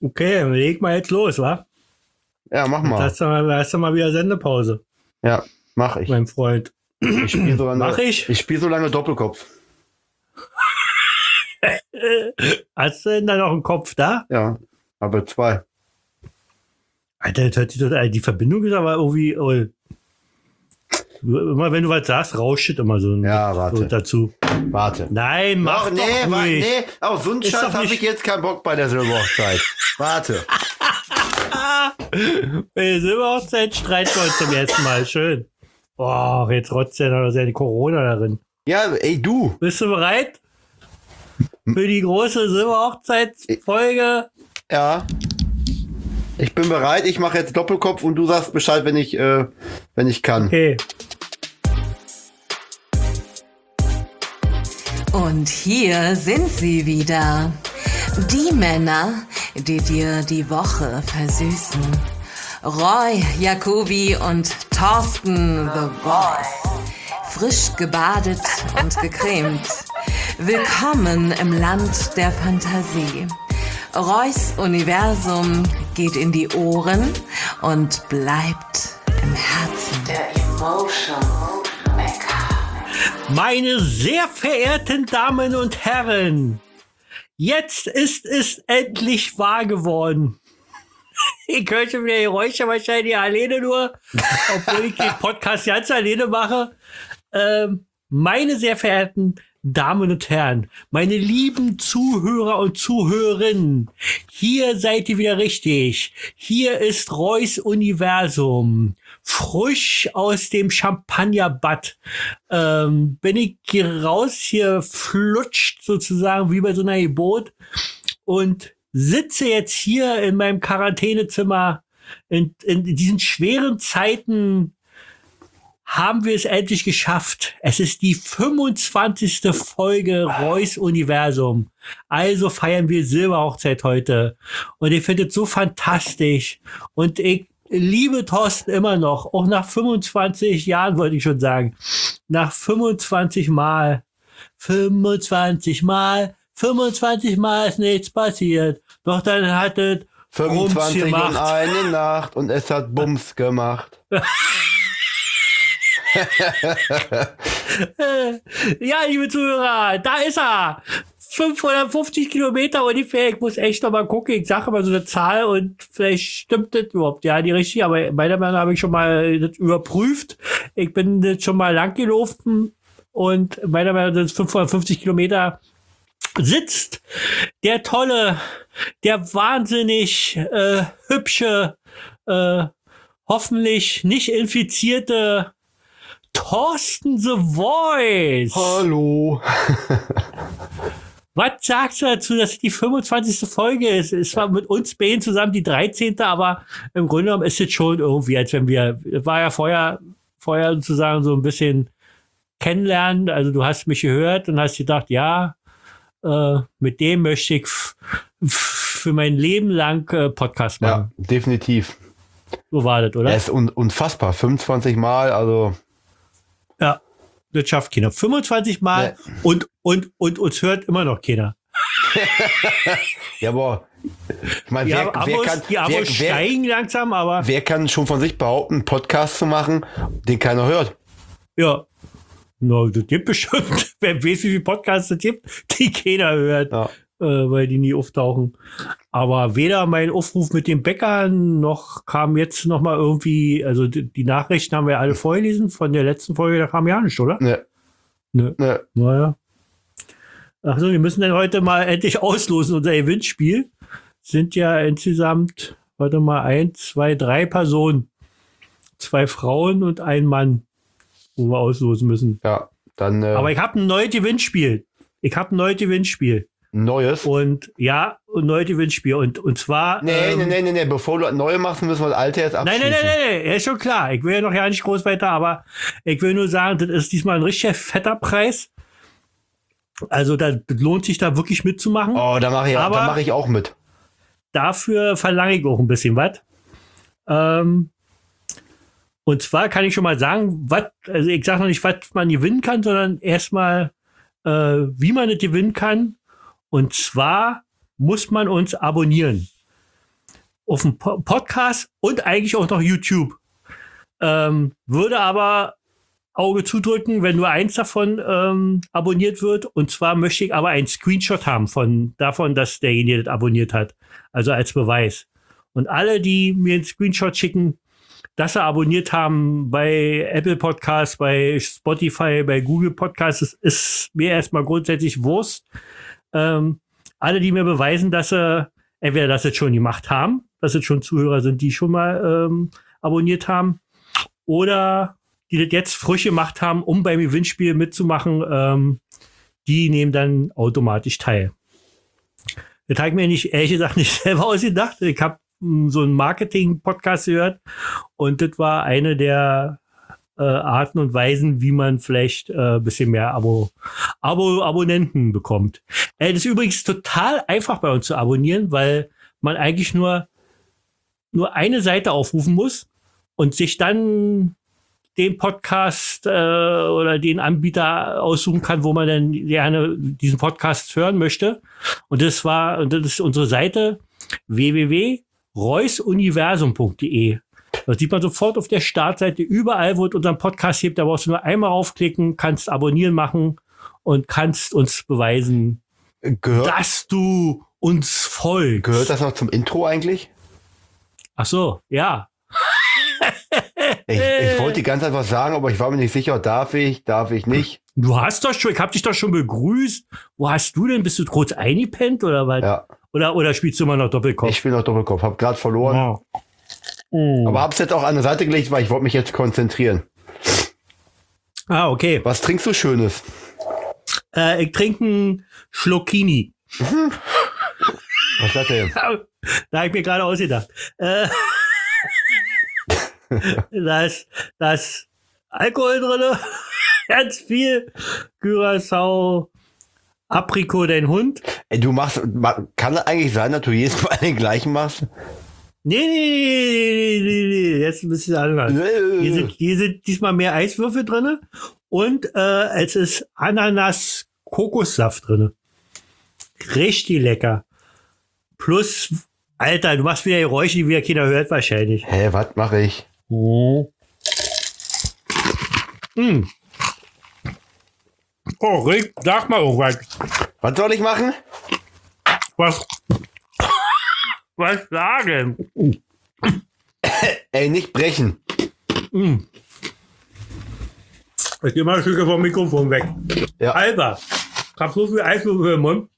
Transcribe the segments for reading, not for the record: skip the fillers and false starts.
Okay, dann leg mal jetzt los, wa? Ja, mach mal. Da hast du mal wieder Sendepause, Ja, mach ich. mein Freund. Ich spiele so lange, Mach ich? Ich spiele so lange Doppelkopf. Hast du denn da noch einen Kopf da? Ja, aber 2. Alter, das hört sich total, die Verbindung ist aber irgendwie, immer wenn du was sagst, rauscht es immer so, Ja, so warte. dazu. Warte. Nein, mach nee, doch ruhig. nee, auf so einen Ist Scheiß doch habe nicht- ich jetzt keinen Bock bei der Silberhochzeit. Warte. Bei der Silberhochzeit streiten wir uns zum ersten Mal. Schön. Boah, jetzt rotzt ja noch seine Corona darin. Ja, ey, du. Bist du bereit? Für die große Silberhochzeitsfolge? Ja. Ich bin bereit, ich mache jetzt Doppelkopf und du sagst Bescheid, wenn ich kann. Okay. Und hier sind sie wieder. Die Männer, die dir die Woche versüßen. Roy, Jacobi und Thorsten The Boss. Frisch gebadet und gecremt. Willkommen im Land der Fantasie. Roys Universum geht in die Ohren und bleibt im Herzen. Der Emotion Maker. Meine sehr verehrten Damen und Herren, jetzt ist es endlich wahr geworden. Ich höre schon wieder Geräusche, wahrscheinlich alleine nur, obwohl ich den Podcast ganz alleine mache. Meine sehr verehrten Damen und Herren, meine lieben Zuhörer und Zuhörerinnen, hier seid ihr wieder richtig. Hier ist Roys Universum. Frisch aus dem Champagnerbad bin ich hier raus, hier flutscht sozusagen wie bei so einer Geburt und sitze jetzt hier in meinem Quarantänezimmer. In diesen schweren Zeiten haben wir es endlich geschafft. Es ist die 25. Folge Roys Universum. Also feiern wir Silberhochzeit heute. Und ich finde es so fantastisch. Und ich liebe Thorsten immer noch. Auch nach 25 Jahren wollte ich schon sagen. Nach 25 Mal. 25 Mal ist nichts passiert. Doch dann hat es 25 und gemacht. eine Nacht und es hat Bums gemacht. Ja, liebe Zuhörer, da ist er. 550 Kilometer ungefähr. Ich muss echt noch mal gucken. Ich sage mal so eine Zahl und vielleicht stimmt das überhaupt. Ja, die richtig. Aber meiner Meinung nach habe ich schon mal das überprüft. Ich bin das schon mal lang gelaufen und meiner Meinung nach sind es 550 Kilometer. Sitzt der tolle, der wahnsinnig hübsche, hoffentlich nicht infizierte Thorsten The Voice. Hallo. Was sagst du dazu, dass es die 25. Folge ist? Es war mit uns beiden zusammen die 13., aber im Grunde genommen ist es schon irgendwie, als wenn wir, war ja vorher sozusagen so ein bisschen kennenlernen. Also du hast mich gehört und hast gedacht, ja, mit dem möchte ich für mein Leben lang Podcast machen. Ja, definitiv. So war das, oder? Er ist unfassbar. 25 Mal, also. Ja, das schafft keiner. 25 Mal und uns hört immer noch keiner. Ja, aber ich meine, Die Abos steigen langsam, aber wer kann schon von sich behaupten, einen Podcast zu machen, den keiner hört? ja. No, das gibt bestimmt. Wer weiß, wie viele Podcasts es gibt, die keiner hört, Ja. weil die nie auftauchen. Aber weder mein Aufruf mit den Bäckern noch kam jetzt noch mal irgendwie, also die Nachrichten haben wir alle vorgelesen von der letzten Folge, da kam ja nichts, oder? Ne. Ne. Ne. Naja. Achso, wir müssen dann heute mal endlich auslosen, unser Gewinnspiel. Sind ja insgesamt, warte mal, 1, 2, 3 Personen. 2 Frauen und ein Mann, wo wir auslosen müssen. Ja, dann. Aber ich habe ein neues Gewinnspiel. Neues. Und ja, ein neues Gewinnspiel. Und zwar. Nee. Bevor du neue machst, müssen wir das alte jetzt abschließen. Nein. Ist schon klar. Ich will ja noch ja nicht groß weiter, aber ich will nur sagen, das ist diesmal ein richtig fetter Preis. Also, das lohnt sich da wirklich mitzumachen. Oh, da mache ich auch mit. Dafür verlange ich auch ein bisschen was. Und zwar kann ich schon mal sagen, also ich sage noch nicht, was man gewinnen kann, sondern erstmal, wie man es gewinnen kann. Und zwar muss man uns abonnieren. auf dem Podcast und eigentlich auch noch YouTube. Würde aber Auge zudrücken, wenn nur eins davon abonniert wird. Und zwar möchte ich aber einen Screenshot haben davon, dass derjenige das abonniert hat. Also als Beweis. Und alle, die mir einen Screenshot schicken, dass sie abonniert haben bei Apple Podcasts, bei Spotify, bei Google Podcasts, ist mir erstmal grundsätzlich Wurst. Alle, die mir beweisen, dass sie entweder das jetzt schon gemacht haben, dass es schon Zuhörer sind, die schon mal abonniert haben, oder die das jetzt frisch gemacht haben, um beim Gewinnspiel mitzumachen, die nehmen dann automatisch teil. Das habe ich mir nicht, ehrlich gesagt, nicht selber ausgedacht. Ich habe so einen Marketing-Podcast gehört und das war eine der Arten und Weisen, wie man vielleicht ein bisschen mehr Abonnenten bekommt. Das ist übrigens total einfach bei uns zu abonnieren, weil man eigentlich nur eine Seite aufrufen muss und sich dann den Podcast oder den Anbieter aussuchen kann, wo man dann gerne diesen Podcast hören möchte. Und das ist unsere Seite www.reusuniversum.de. Da sieht man sofort auf der Startseite, überall, wo es unseren Podcast gibt, da brauchst du nur einmal raufklicken, kannst abonnieren machen und kannst uns beweisen, dass du uns folgst. Gehört das noch zum Intro eigentlich? Ach so, ja. Ich wollte die ganze Zeit was sagen, aber ich war mir nicht sicher, darf ich nicht? Du hast doch schon, ich hab dich doch schon begrüßt. Wo hast du denn? Bist du kurz eingepennt oder was? Ja. Oder spielst du immer noch Doppelkopf? Ich spiele noch Doppelkopf, hab gerade verloren. Oh. Oh. Aber hab's jetzt auch an der Seite gelegt, weil ich wollte mich jetzt konzentrieren. Ah, okay. Was trinkst du Schönes? Ich trinke einen Schluckini. Was ist das denn? Da habe ich mir gerade ausgedacht. Da ist Alkohol drin, ganz viel. Curaçao, Aprikot, dein Hund. Ey, kann das eigentlich sein, dass du jedes Mal den gleichen machst? Nee, jetzt ein bisschen anders. Hier sind diesmal mehr Eiswürfel drin und es ist Ananas-Kokossaft drin. Richtig lecker. Plus, Alter, du machst wieder Geräusche, die wieder keiner hört wahrscheinlich. Hä, was mache ich? Oh. Oh, Rick, sag mal irgendwas. Was soll ich machen? Was sagen? Ey, nicht brechen. Ich geh mal ein Stück vom Mikrofon weg. Ja. Alter, ich hab so viel Eiswürfel im Mund.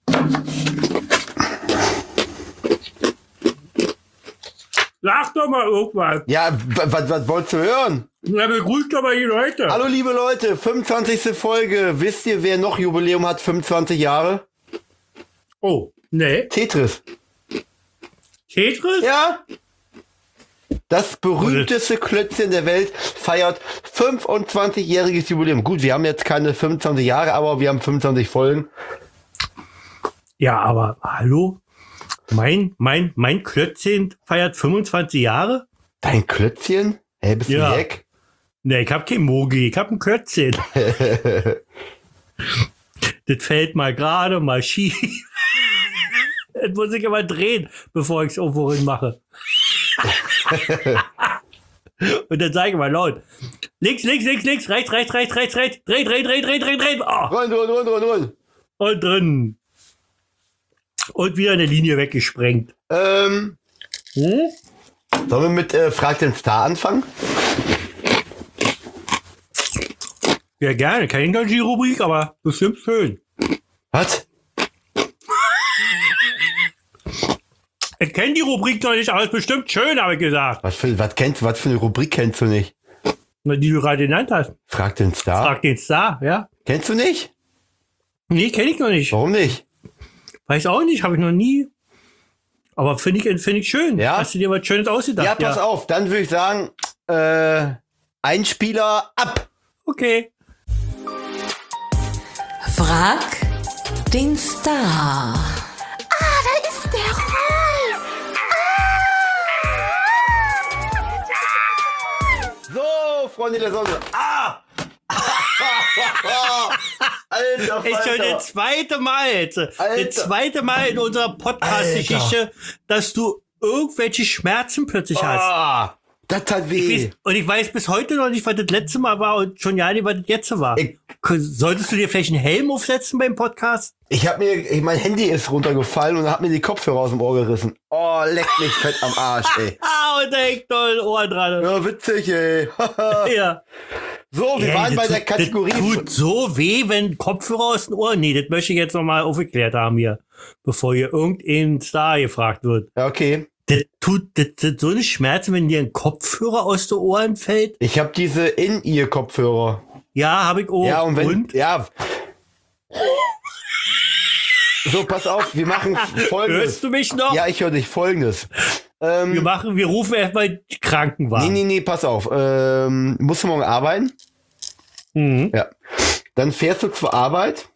Sag doch mal irgendwas. Ja, was wolltest du hören? Na, begrüßt doch mal die Leute. Hallo liebe Leute, 25. Folge. Wisst ihr, wer noch Jubiläum hat? 25 Jahre? Oh, nee. Tetris. Tetris? Ja. Das berühmteste Klötzchen der Welt feiert 25-jähriges Jubiläum. Gut, wir haben jetzt keine 25 Jahre, aber wir haben 25 Folgen. Ja, aber hallo? Mein Klötzchen feiert 25 Jahre? Dein Klötzchen? Hey, bist du Ja. weg? Nee, ich hab kein Mogi, ich hab ein Klötzchen. Das fällt mal gerade, mal schief. Das muss ich immer drehen, bevor ich es irgendwo hin mache. Und dann sage ich mal laut. Links, rechts, dreh. Oh. Run. Und drin. Und wieder eine Linie weggesprengt. Sollen wir mit Frag den Star anfangen? Ja, gerne. Keine ganze Rubrik, aber bestimmt schön. Was? Ich kenne die Rubrik noch nicht, aber ist bestimmt schön, habe ich gesagt. Was für eine Rubrik kennst du nicht? Na, die du gerade genannt hast. Frag den Star? Frag den Star, ja. Kennst du nicht? Nee, kenne ich noch nicht. Warum nicht? Weiß auch nicht, habe ich noch nie. Aber finde ich schön. Ja? Hast du dir was Schönes ausgedacht? Ja, pass auf. Dann würde ich sagen, Einspieler ab. Okay. Frag den Star. Da ist der Roy. So, Freunde der Sonne. Ah! Alter, Ist schon Falter. das zweite Mal in unserer Podcast-Geschichte, dass du irgendwelche Schmerzen plötzlich hast. Ah, das tat weh. Und ich weiß bis heute noch nicht, was das letzte Mal war und schon ja nicht, was das jetzt war. Solltest du dir vielleicht einen Helm aufsetzen beim Podcast? Mein Handy ist runtergefallen und hat mir die Kopfhörer aus dem Ohr gerissen. Oh, leck mich fett am Arsch, ey. Und da hängt noch ein Ohr dran. Ja, witzig, ey. Ja. So, wir waren bei der Kategorie. Das tut so weh, wenn Kopfhörer aus den Ohren. Nee, das möchte ich jetzt nochmal aufgeklärt haben hier, bevor hier irgendein Star gefragt wird. Ja, okay. Das tut so eine Schmerzen, wenn dir ein Kopfhörer aus den Ohren fällt. Ich habe diese In-Ear-Kopfhörer. Ja, habe ich auch. Ja, und ja. So, pass auf, wir machen Folgendes. Hörst du mich noch? Ja, ich höre dich. Folgendes. Wir rufen erstmal die Krankenwagen. Nee, pass auf. Musst du morgen arbeiten? Mhm. Ja. Dann fährst du zur Arbeit.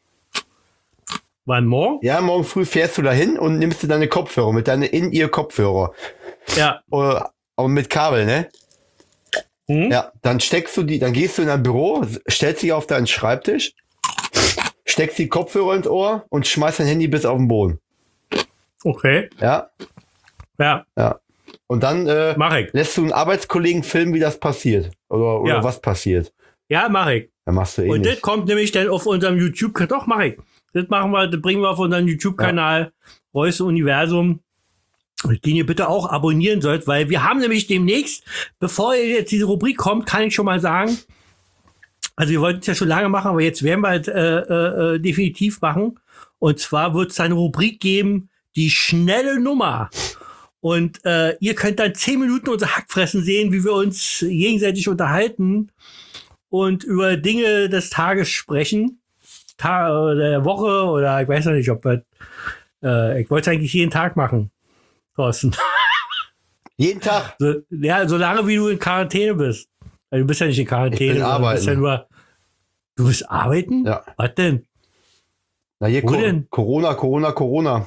Wann, morgen? Ja, morgen früh fährst du dahin und nimmst dir deine Kopfhörer mit deinen In-Ear-Kopfhörer. Ja. Aber mit Kabel, ne? Mhm. Ja, dann dann gehst du in dein Büro, stellst dich auf deinen Schreibtisch, steckst die Kopfhörer ins Ohr und schmeißt dein Handy bis auf den Boden. Okay. Ja. Ja. Ja. Und dann Mach ich. lässt du einen Arbeitskollegen filmen, wie das passiert. Oder Ja. was passiert. Ja, mach ich. Dann machst du eh Und das nicht. kommt nämlich dann auf unserem YouTube-Kanal. Doch, mach ich. Das bringen wir auf unseren YouTube-Kanal. Reus Universum. Den ihr bitte auch abonnieren sollt, weil wir haben nämlich demnächst, bevor jetzt diese Rubrik kommt, kann ich schon mal sagen, also wir wollten es ja schon lange machen, aber jetzt werden wir halt definitiv machen. Und zwar wird es eine Rubrik geben, die schnelle Nummer. Und ihr könnt dann 10 Minuten unser Hackfressen sehen, wie wir uns gegenseitig unterhalten und über Dinge des Tages sprechen. Oder der Woche oder ich weiß noch nicht, ob wir, ich wollte es eigentlich jeden Tag machen, Thorsten. Jeden Tag. Ja, solange wie du in Quarantäne bist. Also du bist ja nicht in Quarantäne. Ich bin arbeiten. Du bist ja nur, du bist arbeiten? Ja. Was denn? Na hier, Wo denn? Corona.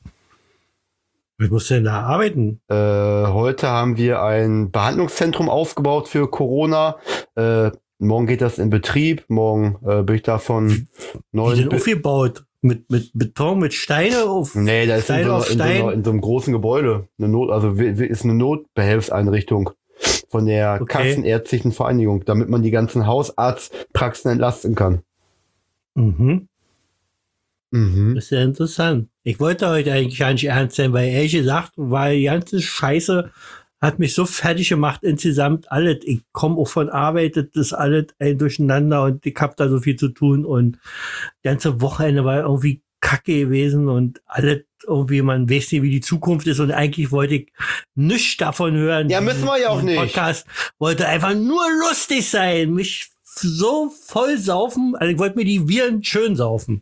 Wie musst du denn da arbeiten? Heute haben wir ein Behandlungszentrum aufgebaut für Corona. Morgen geht das in Betrieb. Morgen bin ich davon Wie denn aufgebaut? Mit Beton, mit Steine auf? Nee, da ist Stein auf in Stein? so einem großen Gebäude. Ist eine Notbehelfseinrichtung von der Okay. Kassenärztlichen Vereinigung, damit man die ganzen Hausarztpraxen entlasten kann. Mhm. Mhm. Das ist ja interessant. Ich wollte heute eigentlich gar nicht ernst sein, weil ehrlich gesagt, weil die ganze Scheiße hat mich so fertig gemacht insgesamt alles. Ich komme auch von Arbeit, das ist alles ein Durcheinander und ich habe da so viel zu tun und das ganze Wochenende war irgendwie kacke gewesen und alles irgendwie, man weiß nicht, wie die Zukunft ist und eigentlich wollte ich nichts davon hören. Ja, müssen wir ja auch nicht. Podcast wollte einfach nur lustig sein, mich so voll saufen, also ich wollte mir die Viren schön saufen.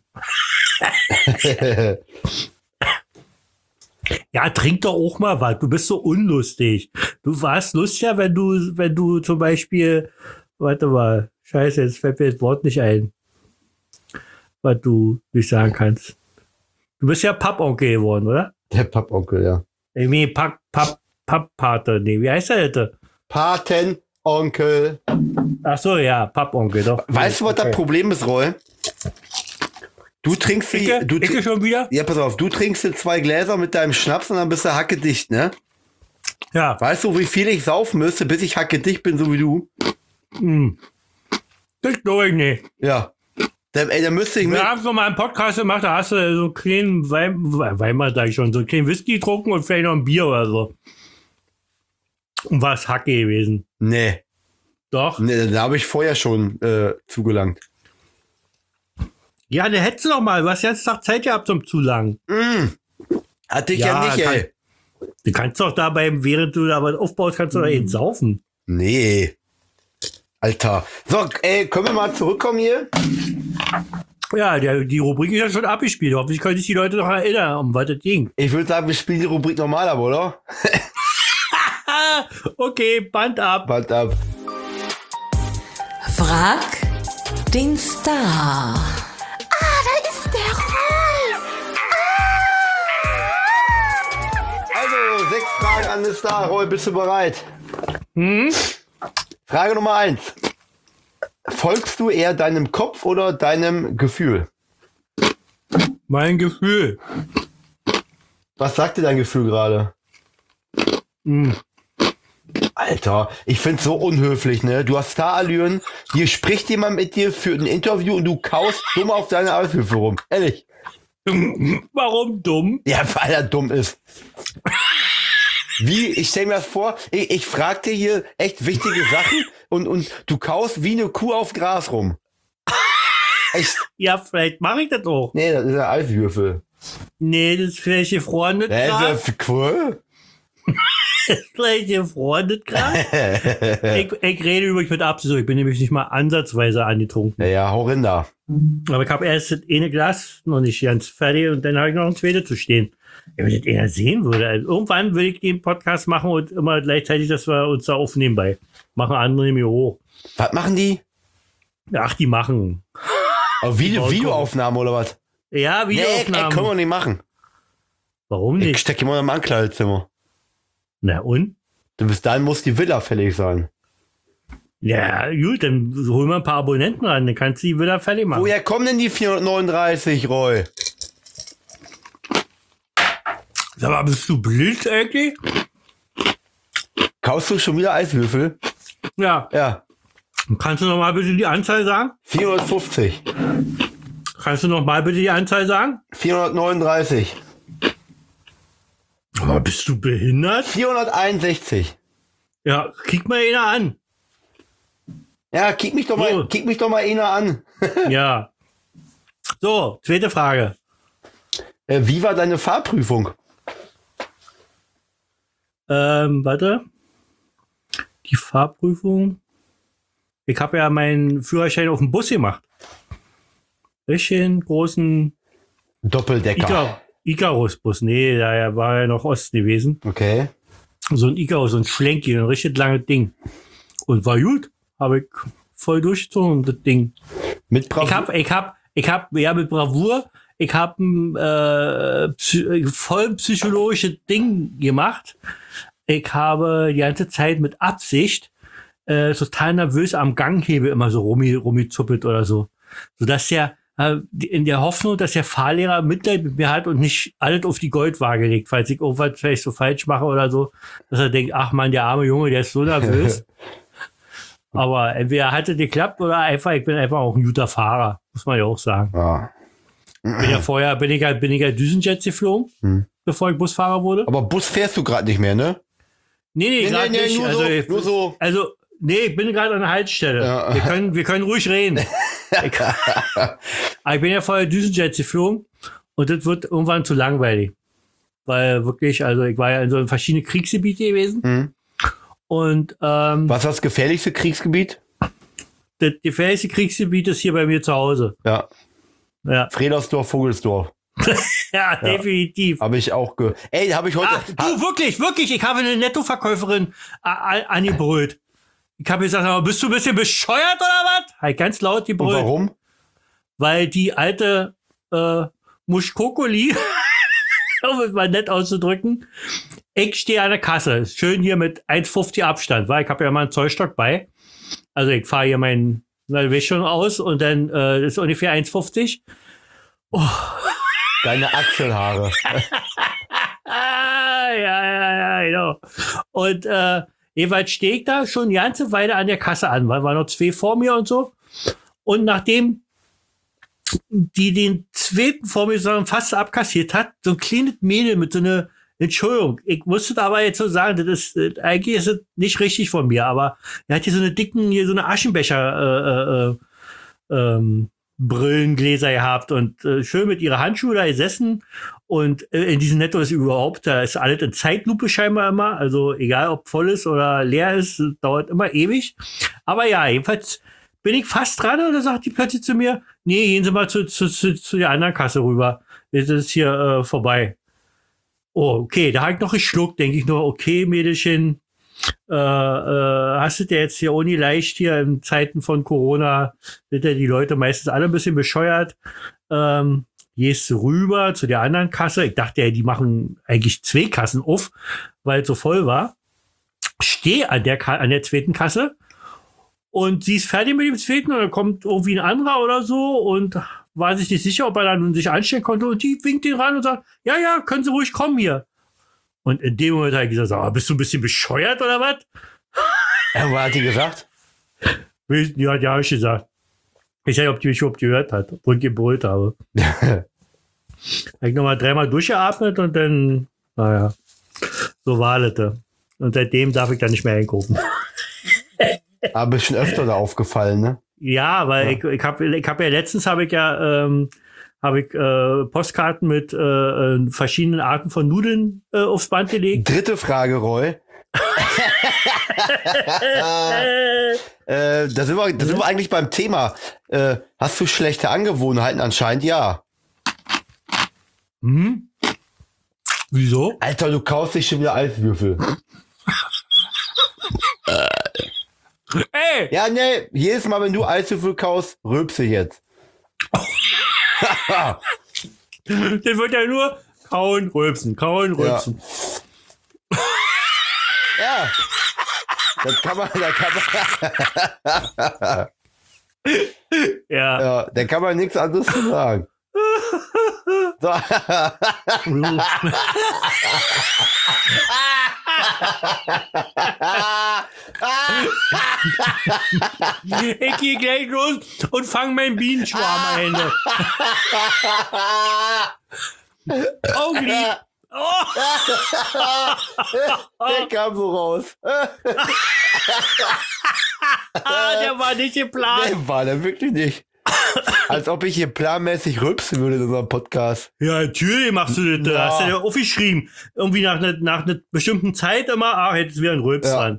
Ja, trink doch auch mal was. Du bist so unlustig. Du warst lustiger, wenn du zum Beispiel, warte mal, scheiße, jetzt fällt mir das Wort nicht ein, was du nicht sagen kannst. Du bist ja Papponkel geworden, oder? Der Papponkel, ja. Nee, Papppate. Nee, wie heißt der denn? Patenonkel. Ach so, ja, Papponkel, doch. Weißt du, was das Problem ist, Roy? Du trinkst Icke schon wieder? Ja, pass auf, du trinkst dir 2 Gläser mit deinem Schnaps und dann bist du hackedicht, ne? Ja. Weißt du, wie viel ich saufen müsste, bis ich hackedicht bin, so wie du? Das glaube ich nicht. Ja. Da müsste ich mit. Wir haben so mal einen Podcast gemacht, da hast du so einen kleinen Weimar, sag ich schon, so einen kleinen Whisky getrunken und vielleicht noch ein Bier oder so. Und war es Hacke gewesen. Nee. Doch. Nee, da habe ich vorher schon zugelangt. Ja, der hättest du doch mal. Du hast jetzt Tag Zeit gehabt zum Zulangen. Hatte ich ja nicht, ey. Du kannst doch dabei, während du da was aufbaust, kannst du doch eben saufen. Nee. Alter. So, können wir mal zurückkommen hier? Ja, die Rubrik ist ja schon abgespielt. Hoffentlich können sich die Leute noch erinnern, um was das ging. Ich würde sagen, wir spielen die Rubrik normal ab, oder? Okay, Band ab. Band ab. Frag den Star. Da ist der Roy. Also, 6 Fragen an den Star. Roy, bist du bereit? Frage Nummer 1. Folgst du eher deinem Kopf oder deinem Gefühl? Mein Gefühl. Was sagt dir dein Gefühl gerade? Alter, ich find's so unhöflich, ne? Du hast Starallüren, hier spricht jemand mit dir für ein Interview und du kaust dumm auf deine Eishöfe rum. Ehrlich. Warum dumm? Ja, weil er dumm ist. Wie? Ich stell mir das vor, ich frag dir hier echt wichtige Sachen und du kaust wie eine Kuh auf Gras rum. Echt? Ja, vielleicht mache ich das auch. Nee, das ist ein Eiswürfel. Nee, das ist vielleicht gefrorenes Gras. Das ist cool. Das ist vielleicht gefrorenes Gras. Ich rede übrigens mit Absicht. Ich bin nämlich nicht mal ansatzweise angetrunken. Ja, hau rein da. Aber ich habe erst das eine Glas noch nicht ganz fertig und dann habe ich noch ein zweites zu stehen. Wenn ich das eher sehen würde. Also irgendwann will ich den Podcast machen und immer gleichzeitig, dass wir uns da aufnehmen bei. Machen andere nämlich hoch. Was machen die? Ach, die machen. Oh, Videoaufnahmen oder was? Ja, Videoaufnahmen. Nee, können wir nicht machen. Warum Ich nicht? stecke immer im Ankleidezimmer. Na und? Bis dahin muss die Villa fällig sein. Ja, gut, dann holen wir ein paar Abonnenten ran. Dann kannst du die wieder fertig machen. Woher kommen denn die 439, Roy? Sag mal, bist du blöd eigentlich? Kaufst du schon wieder Eiswürfel? Ja. Ja. Kannst du noch mal bitte die Anzahl sagen? 450. Kannst du noch mal bitte die Anzahl sagen? 439. Aber bist du behindert? 461. Ja, kick mal einer an. Ja, kick mich doch mal einer an. Ja. So, zweite Frage. Wie war deine Fahrprüfung? Warte. Die Fahrprüfung. Ich habe ja meinen Führerschein auf dem Bus gemacht. Richtig großen Doppeldecker. Icarus-Bus. Nee, da war ja noch Osten gewesen. Okay. So ein Icarus, so ein Schlenki, ein richtig langes Ding. Und war gut. Habe ich voll durchgezogen, das Ding. Mit Bravour? Ich hab, ja, mit Bravour, ich habe ein voll psychologisches Ding gemacht. Ich habe die ganze Zeit mit Absicht total nervös am Ganghebel immer so rumgezuppelt oder so. Sodass der in der Hoffnung, dass der Fahrlehrer Mitleid mit mir hat und nicht alles auf die Goldwaage legt, falls ich irgendwas vielleicht so falsch mache oder so, dass er denkt, ach man, der arme Junge, der ist so nervös. Aber entweder hat es geklappt oder einfach, ich bin einfach auch ein guter Fahrer, muss man ja auch sagen. Ja. Bin ich ja Düsenjets geflogen, bevor ich Busfahrer wurde. Aber Bus fährst du gerade nicht mehr, ne? Nee, grad nicht. Nur so. Also, nee, ich bin gerade an der Haltestelle. Ja. Wir können ruhig reden. Aber ich bin ja vorher Düsenjets geflogen und das wird irgendwann zu langweilig. Weil wirklich, also ich war ja in so verschiedenen Kriegsgebieten gewesen. Und Was ist das gefährlichste Kriegsgebiet? das gefährlichste Kriegsgebiet ist hier bei mir zu Hause. Ja. Ja, Fredersdorf, Vogelsdorf. ja, definitiv. Habe ich auch Ey, habe ich heute. Ach, du, wirklich, ich habe eine Nettoverkäuferin angebrüllt. Ich habe gesagt, aber bist du ein bisschen bescheuert oder was? Halt ganz laut Und gebrüllt. warum? Weil die alte Muschkokoli, um es mal nett auszudrücken, ich stehe an der Kasse, schön hier mit 1,50 Abstand, weil ich habe ja mal einen Zollstock bei. Also ich fahre hier meinen Wäschung aus und dann ist ungefähr 1,50. Deine Achselhaare. Ja, genau. Und jeweils stehe ich da schon die ganze Weile an der Kasse an, weil waren noch zwei vor mir und so. Und nachdem die den zweiten vor mir so fast abkassiert hat, so ein kleines Mädel mit so einer Entschuldigung, ich musste aber jetzt so sagen, eigentlich ist es nicht richtig von mir, aber er hat hier so eine Aschenbecher Brillengläser gehabt und schön mit ihrer Handschuhe da gesessen und in diesem Netto ist überhaupt, da ist alles in Zeitlupe scheinbar immer, also egal ob voll ist oder leer ist, dauert immer ewig, aber ja, jedenfalls bin ich fast dran und da sagt die plötzlich zu mir, nee, gehen Sie mal zu der anderen Kasse rüber, jetzt ist es hier vorbei. Oh, okay, da habe ich noch geschluckt, denke ich nur, okay, Mädelchen, hast du dir jetzt hier ohne leicht hier in Zeiten von Corona, sind ja die Leute meistens alle ein bisschen bescheuert, gehst du rüber zu der anderen Kasse, ich dachte ja, die machen eigentlich 2 Kassen auf, weil es so voll war, stehe an der zweiten Kasse und sie ist fertig mit dem zweiten und dann kommt irgendwie ein anderer oder so und war sich nicht sicher, ob er dann sich anstellen konnte und die winkt ihn ran und sagt, ja, können Sie ruhig kommen hier. Und in dem Moment habe ich gesagt, bist du ein bisschen bescheuert oder was? Was hat die gesagt? Ja, habe ich gesagt. Ich weiß nicht, ob die mich überhaupt gehört hat, obwohl ich gebrüllt habe. Habe ich nochmal 3-mal durchgeatmet und dann, naja, so war das. Und seitdem darf ich da nicht mehr einkaufen. Aber ist schon öfter da aufgefallen, ne? Ja, weil ich hab ja letztens Postkarten mit verschiedenen Arten von Nudeln aufs Band gelegt. Dritte Frage, Roy. Da sind wir eigentlich beim Thema. Hast du schlechte Angewohnheiten? Anscheinend ja. Wieso? Alter, du kaufst dich schon wieder Eiswürfel. Ey! Ja, ne, jedes Mal, wenn du Eiswürfel kaufst, rülpse jetzt. Das wird ja nur kauen, rülpsen, kauen, rülpsen. Ja. Das kann man. Ja. Ja, da kann man nichts anderes zu sagen. So. Ich gehe gleich los und fange meinen Bienenschwarm ein. Augenlieb. Oh. Der kam so raus. Der war nicht geplant. Nee, war der wirklich nicht. Als ob ich hier planmäßig rülpsen würde in unserem Podcast. Ja, natürlich machst du das. Ja. Hast du ja aufgeschrieben. Irgendwie nach einer bestimmten Zeit immer, jetzt wieder ein Rülps dran.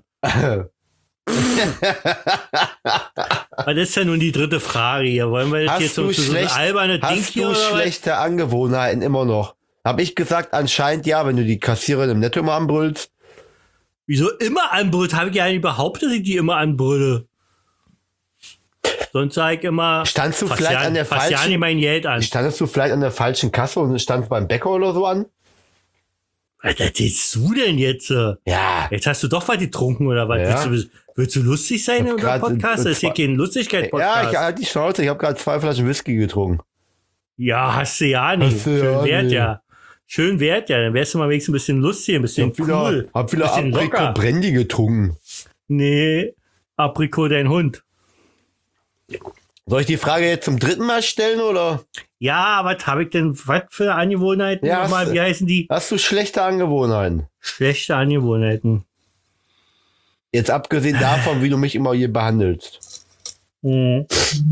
Das ist ja nun die dritte Frage hier. Wollen wir das jetzt so ein alberne Ding hier Hast du schlechte Angewohnheiten immer noch? Hab ich gesagt, anscheinend ja, wenn du die Kassiererin im Netto mal anbrüllst. Wieso immer anbrüllt? Habe ich ja nicht behauptet, dass ich die immer anbrülle. Sonst sage ich immer, Standst du vielleicht an der falschen, mein Geld an. standest du vielleicht an der falschen Kasse und standst beim Bäcker oder so an? Was erzählst du denn jetzt? Ja. Jetzt hast du doch was getrunken oder was? Ja. Willst du lustig sein in unserem Podcast? Das ist hier kein Ja, Lustigkeit-Podcast. ich halte die Schnauze. Ich habe gerade 2 Flaschen Whisky getrunken. Ja, hast du ja nicht. Hast du Schön ja wert, nicht. ja. Schön wert, ja. Dann wärst du mal wenigstens ein bisschen lustig, ein bisschen cool. Hab wieder bisschen Aprikot locker. Brandy getrunken. Nee, Aprikot, dein Hund. Soll ich die Frage jetzt zum 3. Mal stellen oder? Ja, was habe ich denn, was für Angewohnheiten Ja, nochmal? Wie heißen die? Hast du schlechte Angewohnheiten? Schlechte Angewohnheiten. Jetzt abgesehen davon, wie du mich immer hier behandelst. Mhm.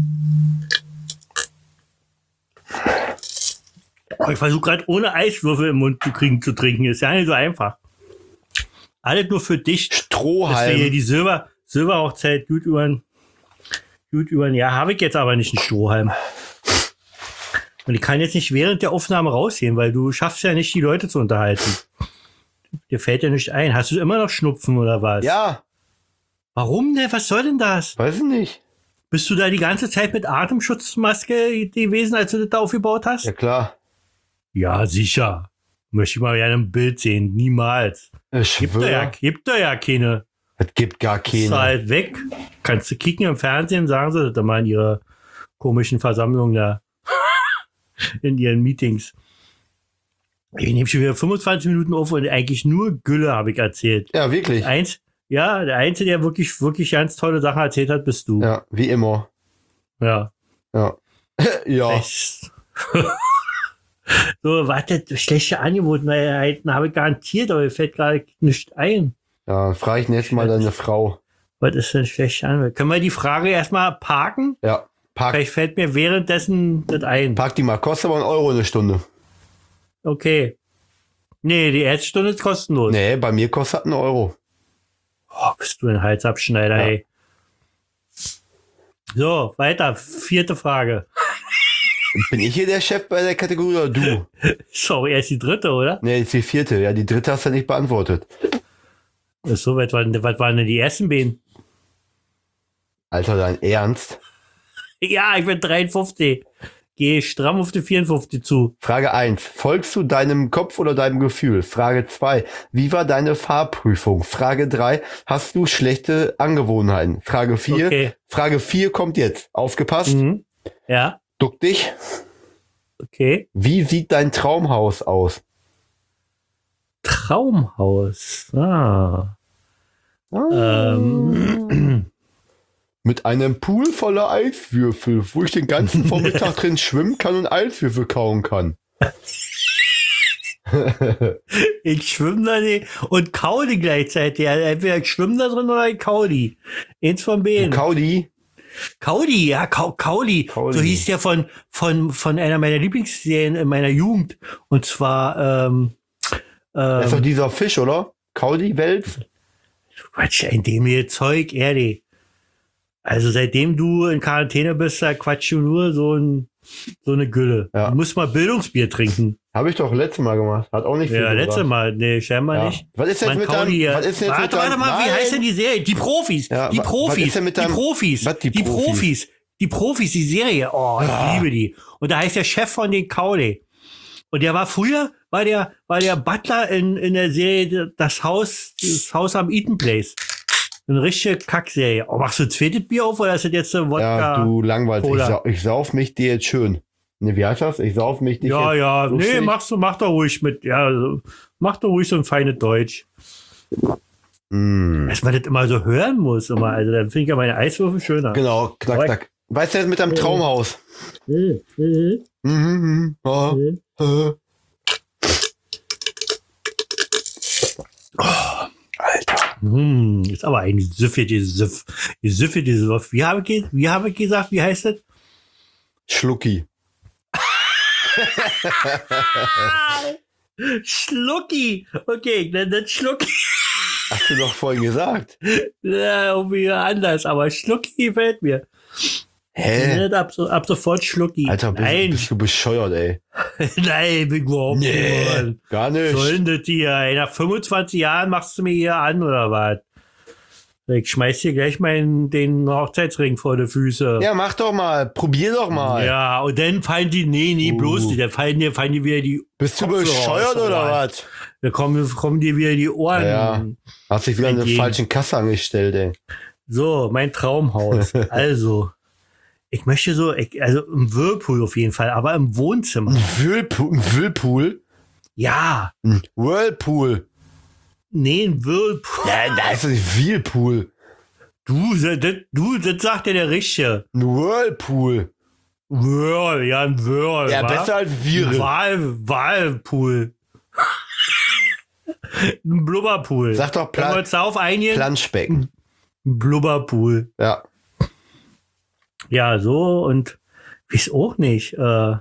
Oh, ich versuche gerade ohne Eiswürfel im Mund zu trinken. Ist ja nicht so einfach. Alles nur für dich. Dass wir hier Strohhalm. die Silberhochzeit gut über ja, habe ich jetzt aber nicht einen Strohhalm. Und ich kann jetzt nicht während der Aufnahme rausgehen, weil du schaffst ja nicht, die Leute zu unterhalten. Dir fällt ja nicht ein. Hast du immer noch Schnupfen oder was? Ja, Warum denn? Was soll denn das? weiß ich nicht. Bist du da die ganze Zeit mit Atemschutzmaske gewesen, als du das da aufgebaut hast? Ja klar. Ja, sicher. Möchte ich mal gerne ein Bild sehen. Niemals. Ich Gibt da ja keine. Es gibt gar Ist keine. halt weg. Kannst du kicken im Fernsehen, sagen sie das mal in ihrer komischen Versammlung da. In ihren Meetings. Ich nehme schon wieder 25 Minuten auf und eigentlich nur Gülle habe ich erzählt. Ja, wirklich. Der Einzige, der wirklich, wirklich ganz tolle Sachen erzählt hat, bist du. Ja, wie immer. Ja. Ja. Ja. Echt. So, warte, schlechte Angewohnheiten habe ich garantiert, aber mir fällt gerade nicht ein. Ja, frage ich jetzt mal deine Frau. Was ist denn schlechte Angewohnheit? Können wir die Frage erstmal parken? Ja, Vielleicht fällt mir währenddessen das ein. pack die mal. Kostet aber 1 Euro eine Stunde. Okay. Nee, die erste Stunde ist kostenlos. Nee, bei mir kostet 1 Euro. Oh, bist du ein Halsabschneider, Ja. ey. So, weiter. 4. Frage. Bin ich hier der Chef bei der Kategorie oder du? Sorry, erst die 3., oder? Nee, ist die 4. Ja, die 3. hast du nicht beantwortet. So, was waren denn die ersten Beinen? Alter, dein Ernst? Ja, ich bin 53. Gehe stramm auf die 54 zu. Frage 1. Folgst du deinem Kopf oder deinem Gefühl? Frage 2. Wie war deine Fahrprüfung? Frage 3. Hast du schlechte Angewohnheiten? Frage 4. Okay. Frage 4 kommt jetzt. Aufgepasst. Mhm. Ja, Duck dich. okay. Wie sieht dein Traumhaus aus? Traumhaus. Mit einem Pool voller Eiswürfel, wo ich den ganzen Vormittag drin schwimmen kann und Eiswürfel kauen kann. Ich schwimme da nicht und kau die gleichzeitig. Also entweder ich schwimme da drin oder ich kau die. Eins von beiden. Kaudi? Kaudi, ja, Kauli. So hieß der von einer meiner Lieblingsserien in meiner Jugend. Und zwar, Das ist doch dieser Fisch, oder? Kaudi-Wels? Quatsch, in dem hier Zeug, ehrlich. Also seitdem du in Quarantäne bist, da quatschst du nur so eine Gülle. Ja. Du musst mal Bildungsbier trinken. Habe ich doch letztes Mal gemacht. Hat auch nicht viel gebracht. Letztes Mal. Nee, scheinbar nicht. Was ist jetzt mit deinem... Warte mal, wie heißt denn die Serie? Die Profis. Ja, Die was Profis. ist denn mit deinem... Die Profis. Was, die Profis. Die Profis, die Serie. Oh, ich liebe die. Und da heißt der Chef von den Kauli. Und der war früher, war der Butler in der Serie Das Haus am Eaton Place. Eine richtige Kackserie. Oh, machst du ein zweites Bier auf oder ist das jetzt eine Wodka? Ja, du langweilst. Cola? Ich sauf mich dir jetzt schön. Ne, wie heißt das? Ich sauf mich nicht jetzt Ja. lustig. Nee, mach doch ruhig mit. Ja, mach doch ruhig so ein feines Deutsch. Dass man das immer so hören muss. Immer. Also dann finde ich ja meine Eiswürfel schöner. Genau, knack, knack. Weißt du jetzt mit deinem Traumhaus? Alter. Ist aber ein süffige Süff. Wie habe ich gesagt, wie heißt das? Schlucki. Schlucki. Okay, ich nenne das Schlucki. Hast du doch vorhin gesagt. Ja, irgendwie anders, aber Schlucki gefällt mir. Hä? Ab sofort Schlucki. Alter, Nein, bist du bescheuert, ey. nein, bin ich überhaupt nicht. Mann. Gar nicht. Soll denn das hier? Ey, nach 25 Jahren machst du mir hier an, oder was? Ich schmeiß dir gleich mal den Hochzeitsring vor die Füße. Ja, mach doch mal. Probier doch mal. Ja, und dann fallen die, nee, bloß nicht. Dann fallen dir wieder die Bist du Kopfhörer bescheuert aus, oder was? Da kommen dir wieder die Ohren. Ja. Hast dich wieder an der Entgegen. falschen Kasse angestellt, ey. So, mein Traumhaus. Also, ich möchte also im Whirlpool auf jeden Fall, aber im Wohnzimmer. Whirlpool? Ja. Whirlpool. Nee, ein Whirlpool. Ja, da ist es Whirlpool. Das sagt ja der Richtige. Ein Whirlpool. Whirl, ja, ein Whirl. Ja, wa? besser als Viren. Wahlpool. Ein Blubberpool. Sag doch Können wir uns darauf einigen? Planschbecken. Ein Blubberpool. Ja. Ja, so und weiß auch nicht.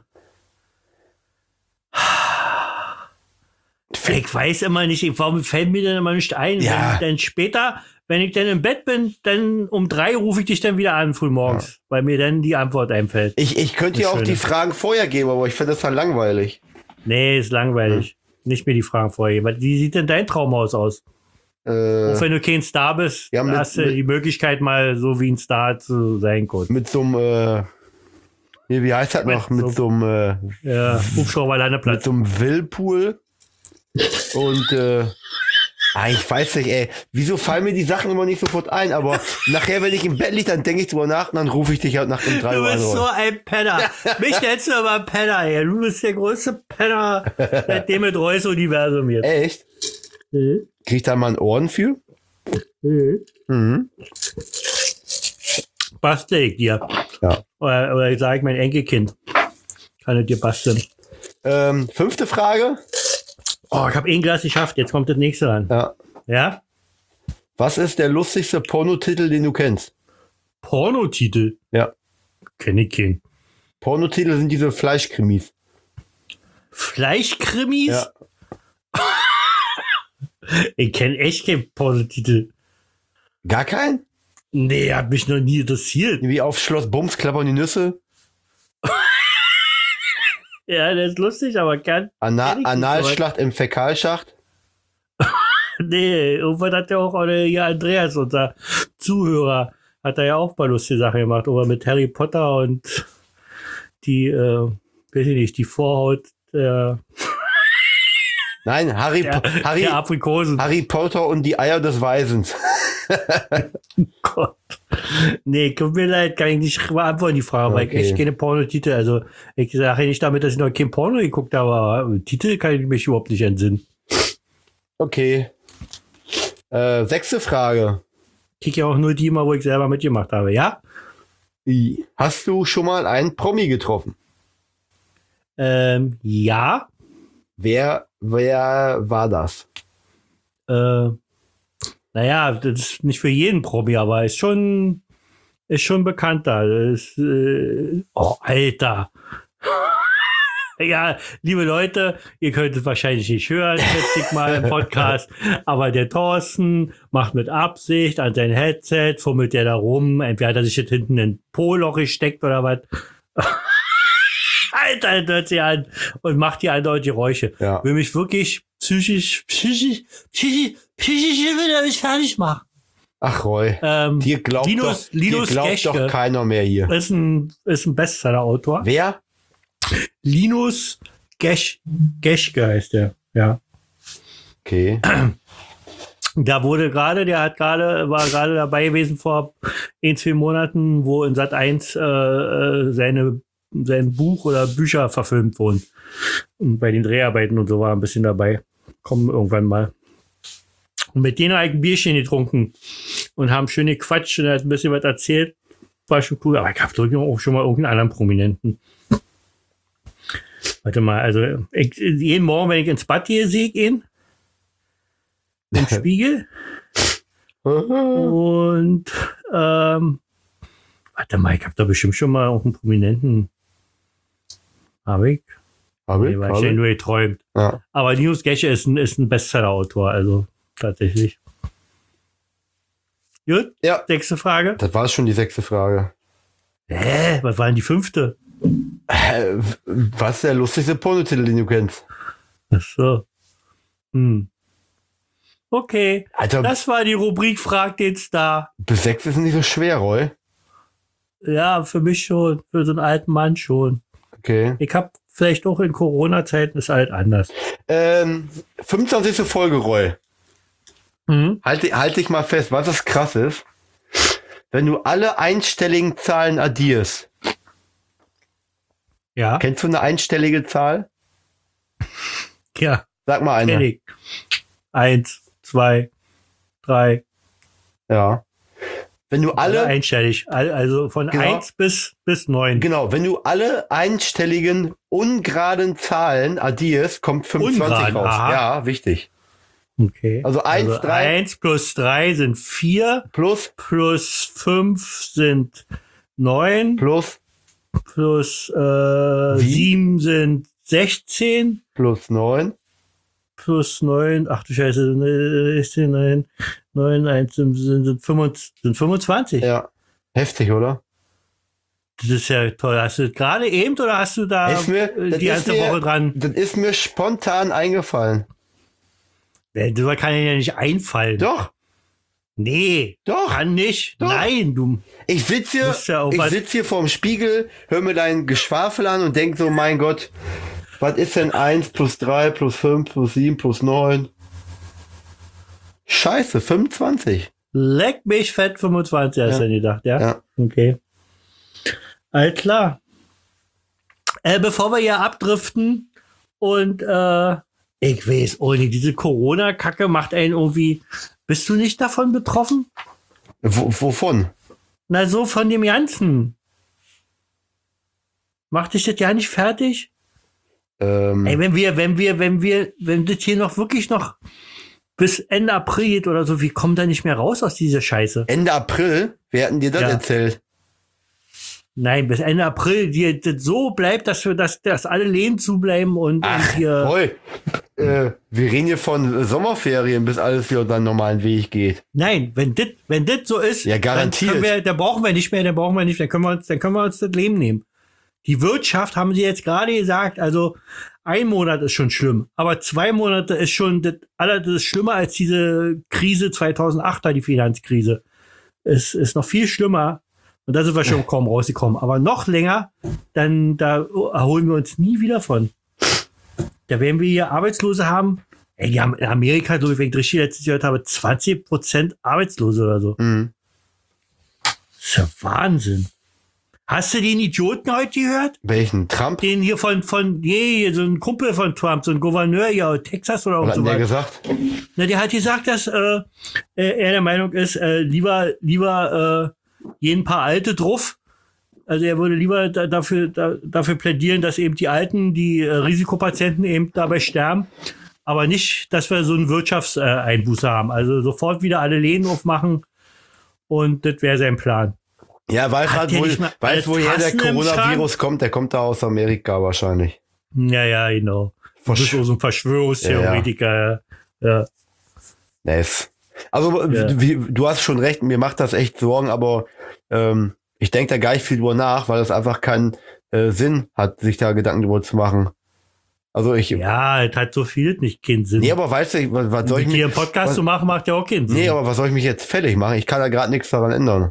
Ich weiß immer nicht, warum fällt mir denn immer nicht ein? Ja. Wenn ich dann später, wenn ich dann im Bett bin, dann um 3 rufe ich dich dann wieder an, frühmorgens, weil mir dann die Antwort einfällt. Ich könnte dir auch Schöne. die Fragen vorher geben, aber ich finde das dann langweilig. Nee, ist langweilig. Nicht mehr die Fragen vorher. Wie sieht denn dein Traumhaus aus? Auch wenn du kein Star bist, Ja, mit- hast du die Möglichkeit, mal so wie ein Star zu sein. Kurz. Mit so einem, wie heißt das noch? Mit so einem, Ja, mit Hubschrauberlandeplatz. so einem Whirlpool. Und, ich weiß nicht, ey. Wieso fallen mir die Sachen immer nicht sofort ein? Aber nachher, wenn ich im Bett liege, dann denke ich drüber nach und dann rufe ich dich halt nach um 3 Du Uhr an. bist so ein Penner. Mich nennst du aber Penner, ey. Du bist der größte Penner seitdem mit Reus Universum jetzt. Echt? Krieg ich da mal einen Orden für? Mhm. Bastel ich dir. Ja. Oder ich sage mein Enkelkind. Kann ich dir basteln. 5. Frage. Oh, ich habe ein Glas geschafft. Jetzt kommt das nächste ran. Ja. Ja? Was ist der lustigste Pornotitel, den du kennst? Pornotitel. Ja. Kenn ich keinen. Pornotitel sind diese Fleischkrimis. Fleischkrimis? Ja. Ich kenne echt keinen Pornotitel. Gar kein? Nee, hat mich noch nie interessiert. Wie auf Schloss Bums klappern die Nüsse? Ja, der ist lustig, aber kenn ich nicht Analschlacht im Fäkalschacht? Nee, irgendwann hat ja auch hier Andreas, unser Zuhörer, hat er ja auch mal lustige Sachen gemacht, aber mit Harry Potter und die, weiß ich nicht, die Vorhaut Nein, der Aprikosen. Harry Potter und die Eier des Weisens. Gott. Nee, tut mir leid, kann ich nicht beantworten, die Frage, weil ich Okay. echt keine Pornotitel, also ich sage nicht damit, dass ich noch kein Porno geguckt habe, aber Titel kann ich mich überhaupt nicht entsinnen. Okay. 6. Frage. Ich krieg ja auch nur die mal, wo ich selber mitgemacht habe, ja? Hast du schon mal einen Promi getroffen? Ja. Wer war das? Naja, das ist nicht für jeden Promi, aber ist schon bekannter. Oh, Alter. Ja, liebe Leute, ihr könnt es wahrscheinlich nicht hören, schätze ich mal im Podcast, aber der Thorsten macht mit Absicht an sein Headset, fummelt der da rum, entweder hat er sich jetzt hinten in ein Po-Loch gesteckt oder was. Alter, das hört sich an und macht die andauernd Geräusche. Ja. Will mich wirklich psychisch will er mich fertig machen. Ach, Roy. Dir glaubt Linus doch Geschke keiner mehr hier. ist ein Bestseller-Autor. Wer? Linus Geschke heißt der, ja. Okay. Da war gerade dabei gewesen vor 1-2 Monaten, wo in Sat.1 sein Buch oder Bücher verfilmt wurden. Und bei den Dreharbeiten und so war er ein bisschen dabei. Kommen irgendwann mal. Und mit denen habe ich ein Bierchen getrunken und haben schön gequatscht und er hat ein bisschen was erzählt. War schon cool, aber ich habe auch schon mal irgendeinen anderen Prominenten. Warte mal, also jeden Morgen, wenn ich ins Bad gehe, sehe ich ihn im Spiegel. Und warte mal, ich habe da bestimmt schon mal auch einen Prominenten. Habe ich? Nee, wahrscheinlich nur geträumt. Ja. Aber Linus Geschke ist ein Bestseller-Autor, also tatsächlich. Gut, Ja. 6. Frage. Das war schon die 6. Frage. Was war denn die 5.? Was ist der lustigste Pornotitel, den du kennst? Ach so. Okay, Alter, das war die Rubrik Frag den Star. bis 6 ist nicht so schwer, Roy. Ja, für mich schon, für so einen alten Mann schon. Okay. Ich habe vielleicht auch in Corona-Zeiten ist halt anders. 25. Folge, Roy. Halt dich mal fest, was das krass ist. Wenn du alle einstelligen Zahlen addierst. Ja, Kennst du eine einstellige Zahl? ja, Sag mal kenn eine. ich. 1, 2, 3. Ja. Wenn du alle, einstellig, also von Genau. 1 bis 9. genau, wenn du alle einstelligen ungeraden Zahlen addierst, kommt 25 Ungerade, raus. aha. Ja, wichtig. Okay. Also 1, 3 1 plus 3 sind 4, plus, plus 5 sind 9, plus, plus Wie? 7 sind 16, plus 9. plus 9, ach du Scheiße, 16, 9, 1 sind 25. Ja. Heftig, oder? Das ist ja toll. Hast du das gerade eben oder hast du da Ist mir- das die ist ganze mir- Woche dran? Das ist mir spontan eingefallen. Das kann dir ja nicht einfallen. Doch, Nee, doch. kann nicht. Doch. Nein, du. Ich sitze Musst ja auch hier, was- hier vorm Spiegel, höre mir dein Geschwafel an und denk so, mein Gott, was ist denn 1 plus 3 plus 5 plus 7 plus 9? Scheiße, 25. Leck mich fett 25, hast du gedacht, ja? Ja. Okay. Alles klar. Bevor wir hier abdriften und ich weiß, Uli, diese Corona-Kacke macht einen irgendwie. Bist du nicht davon betroffen? Wovon? Na, so von dem Ganzen. Macht dich das ja nicht fertig? Ey, wenn das hier noch wirklich noch bis Ende April geht oder so, wie kommt da nicht mehr raus aus dieser Scheiße? Ende April? Wer hat denn dir das Ja. erzählt? Nein, bis Ende April, die das so bleibt, dass alle Läden zubleiben und hier. Roy, wir reden hier von Sommerferien, bis alles wieder seinen normalen Weg geht. Nein, wenn das so ist, Ja, garantiert. dann brauchen wir nicht mehr, dann können wir uns das Leben nehmen. Die Wirtschaft, haben sie jetzt gerade gesagt, also 1 Monat ist schon schlimm, aber 2 Monate ist schon, das ist schlimmer als diese Krise 2008, die Finanzkrise. Es ist noch viel schlimmer und da sind wir schon kaum rausgekommen, aber noch länger, dann da erholen wir uns nie wieder von. Da werden wir hier Arbeitslose haben. Ey, die haben in Amerika, so wie ich richtig letztes Jahr gehört habe, 20% Arbeitslose oder so. Mhm. Das ist ja Wahnsinn. Hast du den Idioten heute gehört? Welchen? Trump? Den hier von so ein Kumpel von Trump, so ein Gouverneur hier aus Texas oder Was so hat der was. gesagt? Na, der hat gesagt, dass er der Meinung ist, lieber jeden paar Alte drauf. Also er würde lieber dafür plädieren, dass eben die Alten, die Risikopatienten eben dabei sterben, aber nicht, dass wir so einen Wirtschaftseinbuße haben. Also sofort wieder alle Läden aufmachen und das wäre sein Plan. Ja, weiß woher der Tassen im Coronavirus kommt. Der kommt da aus Amerika wahrscheinlich. Ja, genau. Du bist so ein Verschwörungstheoretiker. Ja. Nice. Also, du hast schon recht, mir macht das echt Sorgen, aber ich denke da gar nicht viel drüber nach, weil es einfach keinen Sinn hat, sich da Gedanken drüber zu machen. Also ja, es hat so viel nicht keinen Sinn. Nee, aber weißt du, was soll ich hier einen Podcast zu machen, macht ja auch keinen Sinn. Nee, aber was soll ich mich jetzt fertig machen? Ich kann da gerade nichts daran ändern.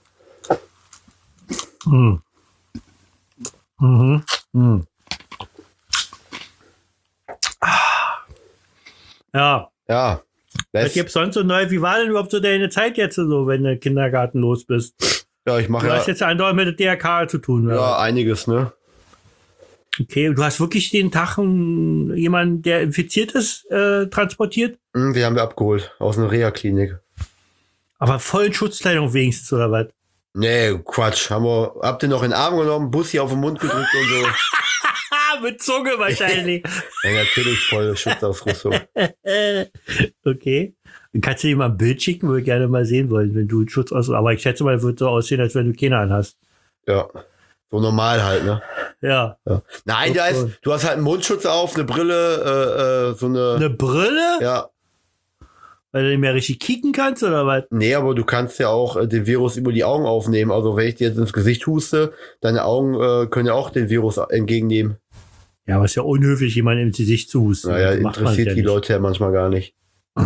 Ja. Ja. Was gibt's sonst so neu? Wie war denn überhaupt so deine Zeit jetzt so, wenn du Kindergarten los bist? Ja, ich mache Du hast jetzt andauernd mit der DRK zu tun, oder? Ja, einiges, ne? Okay, du hast wirklich den Tag jemanden, der infiziert ist, transportiert? Die haben wir abgeholt aus einer Reha-Klinik. Aber voll in Schutzkleidung wenigstens, oder was? Nee, Quatsch. Habt ihr noch in den Arm genommen, Bus hier auf den Mund gedrückt und so? Mit Zunge wahrscheinlich. Ja, natürlich, voll Schutzausrüstung. Okay. Dann kannst du dir mal ein Bild schicken, würde ich gerne mal sehen wollen, wenn du einen Schutz aus. Aber ich schätze mal, wird so aussehen, als wenn du keine anhast. Ja. So normal halt, ne? Ja. Nein, du hast halt einen Mundschutz auf, eine Brille, so eine. Eine Brille? Ja. Weil du nicht mehr richtig kicken kannst, oder was? Nee, aber du kannst ja auch den Virus über die Augen aufnehmen. Also wenn ich dir jetzt ins Gesicht huste, deine Augen können ja auch den Virus entgegennehmen. Ja, aber ist ja unhöflich, jemanden ins Gesicht zu husten. Naja, Das macht man interessiert ja die nicht. Leute ja manchmal gar nicht.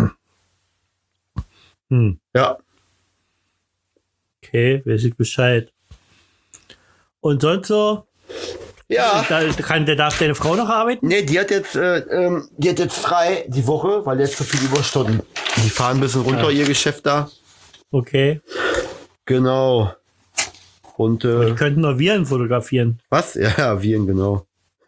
Ja. Okay, weiß ich Bescheid. Und sonst so? Ja. Darf deine Frau noch arbeiten? Nee, die hat jetzt frei die Woche, weil jetzt so viel Überstunden. Die fahren ein bisschen runter, ihr Geschäft da. Okay. Genau. Und Die könnten noch Viren fotografieren. was? Ja, Viren, genau.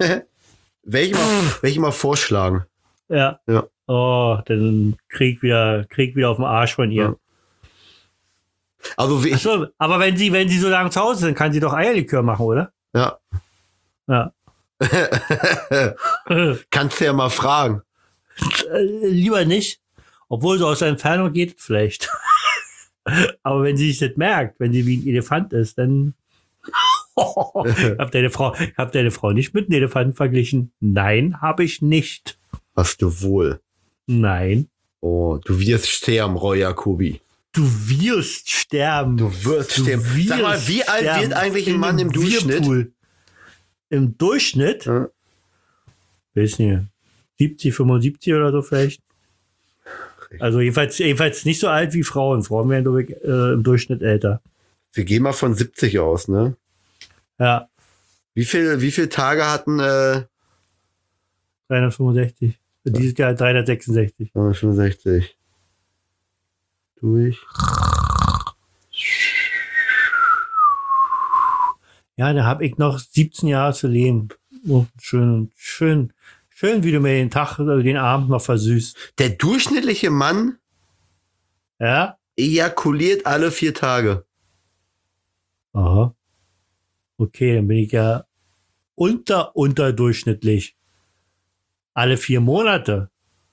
Welche mal vorschlagen? Ja. Ja. Oh, dann krieg wieder auf den Arsch von ihr. Ja. Also Ach so, aber wenn sie so lange zu Hause sind, kann sie doch Eierlikör machen, oder? ja. Ja. Kannst du ja mal fragen. Lieber nicht. Obwohl so aus der Entfernung geht es vielleicht. Aber wenn sie sich das merkt, wenn sie wie ein Elefant ist, dann hab deine Frau nicht mit einem Elefanten verglichen? Nein, habe ich nicht. Hast du wohl. Nein. Oh, du wirst sterben, Roy Jacobi. Du wirst sterben. Du wirst sterben. Sag mal, wie alt wird eigentlich ein Mann im Durchschnitt? Whirlpool. Im Durchschnitt? Ja. Weiß nicht. 70, 75 oder so vielleicht. Also jedenfalls nicht so alt wie Frauen. Frauen werden glaube ich, im Durchschnitt älter. Wir gehen mal von 70 aus, ne? Ja, Wie viele Tage hatten 365. Dieses Jahr 366. 65 durch. Ja, da habe ich noch 17 Jahre zu leben. Oh, schön, wie du mir den Tag oder den Abend noch versüßt. Der durchschnittliche Mann Ja? ejakuliert alle 4 Tage. Aha. Okay, dann bin ich ja unterdurchschnittlich. Alle 4 Monate.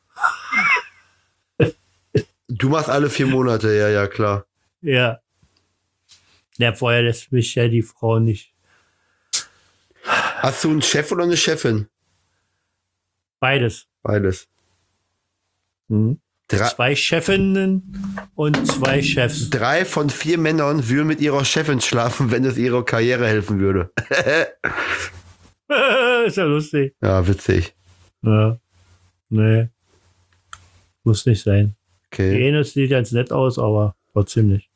Du machst alle 4 Monate, ja, klar. Ja. Ja, vorher lässt mich ja die Frau nicht. Hast du einen Chef oder eine Chefin? Beides. Beides. Mhm. 2 Chefinnen und 2 Chefs. 3 von 4 Männern würden mit ihrer Chefin schlafen, wenn es ihrer Karriere helfen würde. Ist ja lustig. Ja, witzig. Ja. Nee. Muss nicht sein. Die Okay. eine sieht ganz nett aus, aber trotzdem nicht.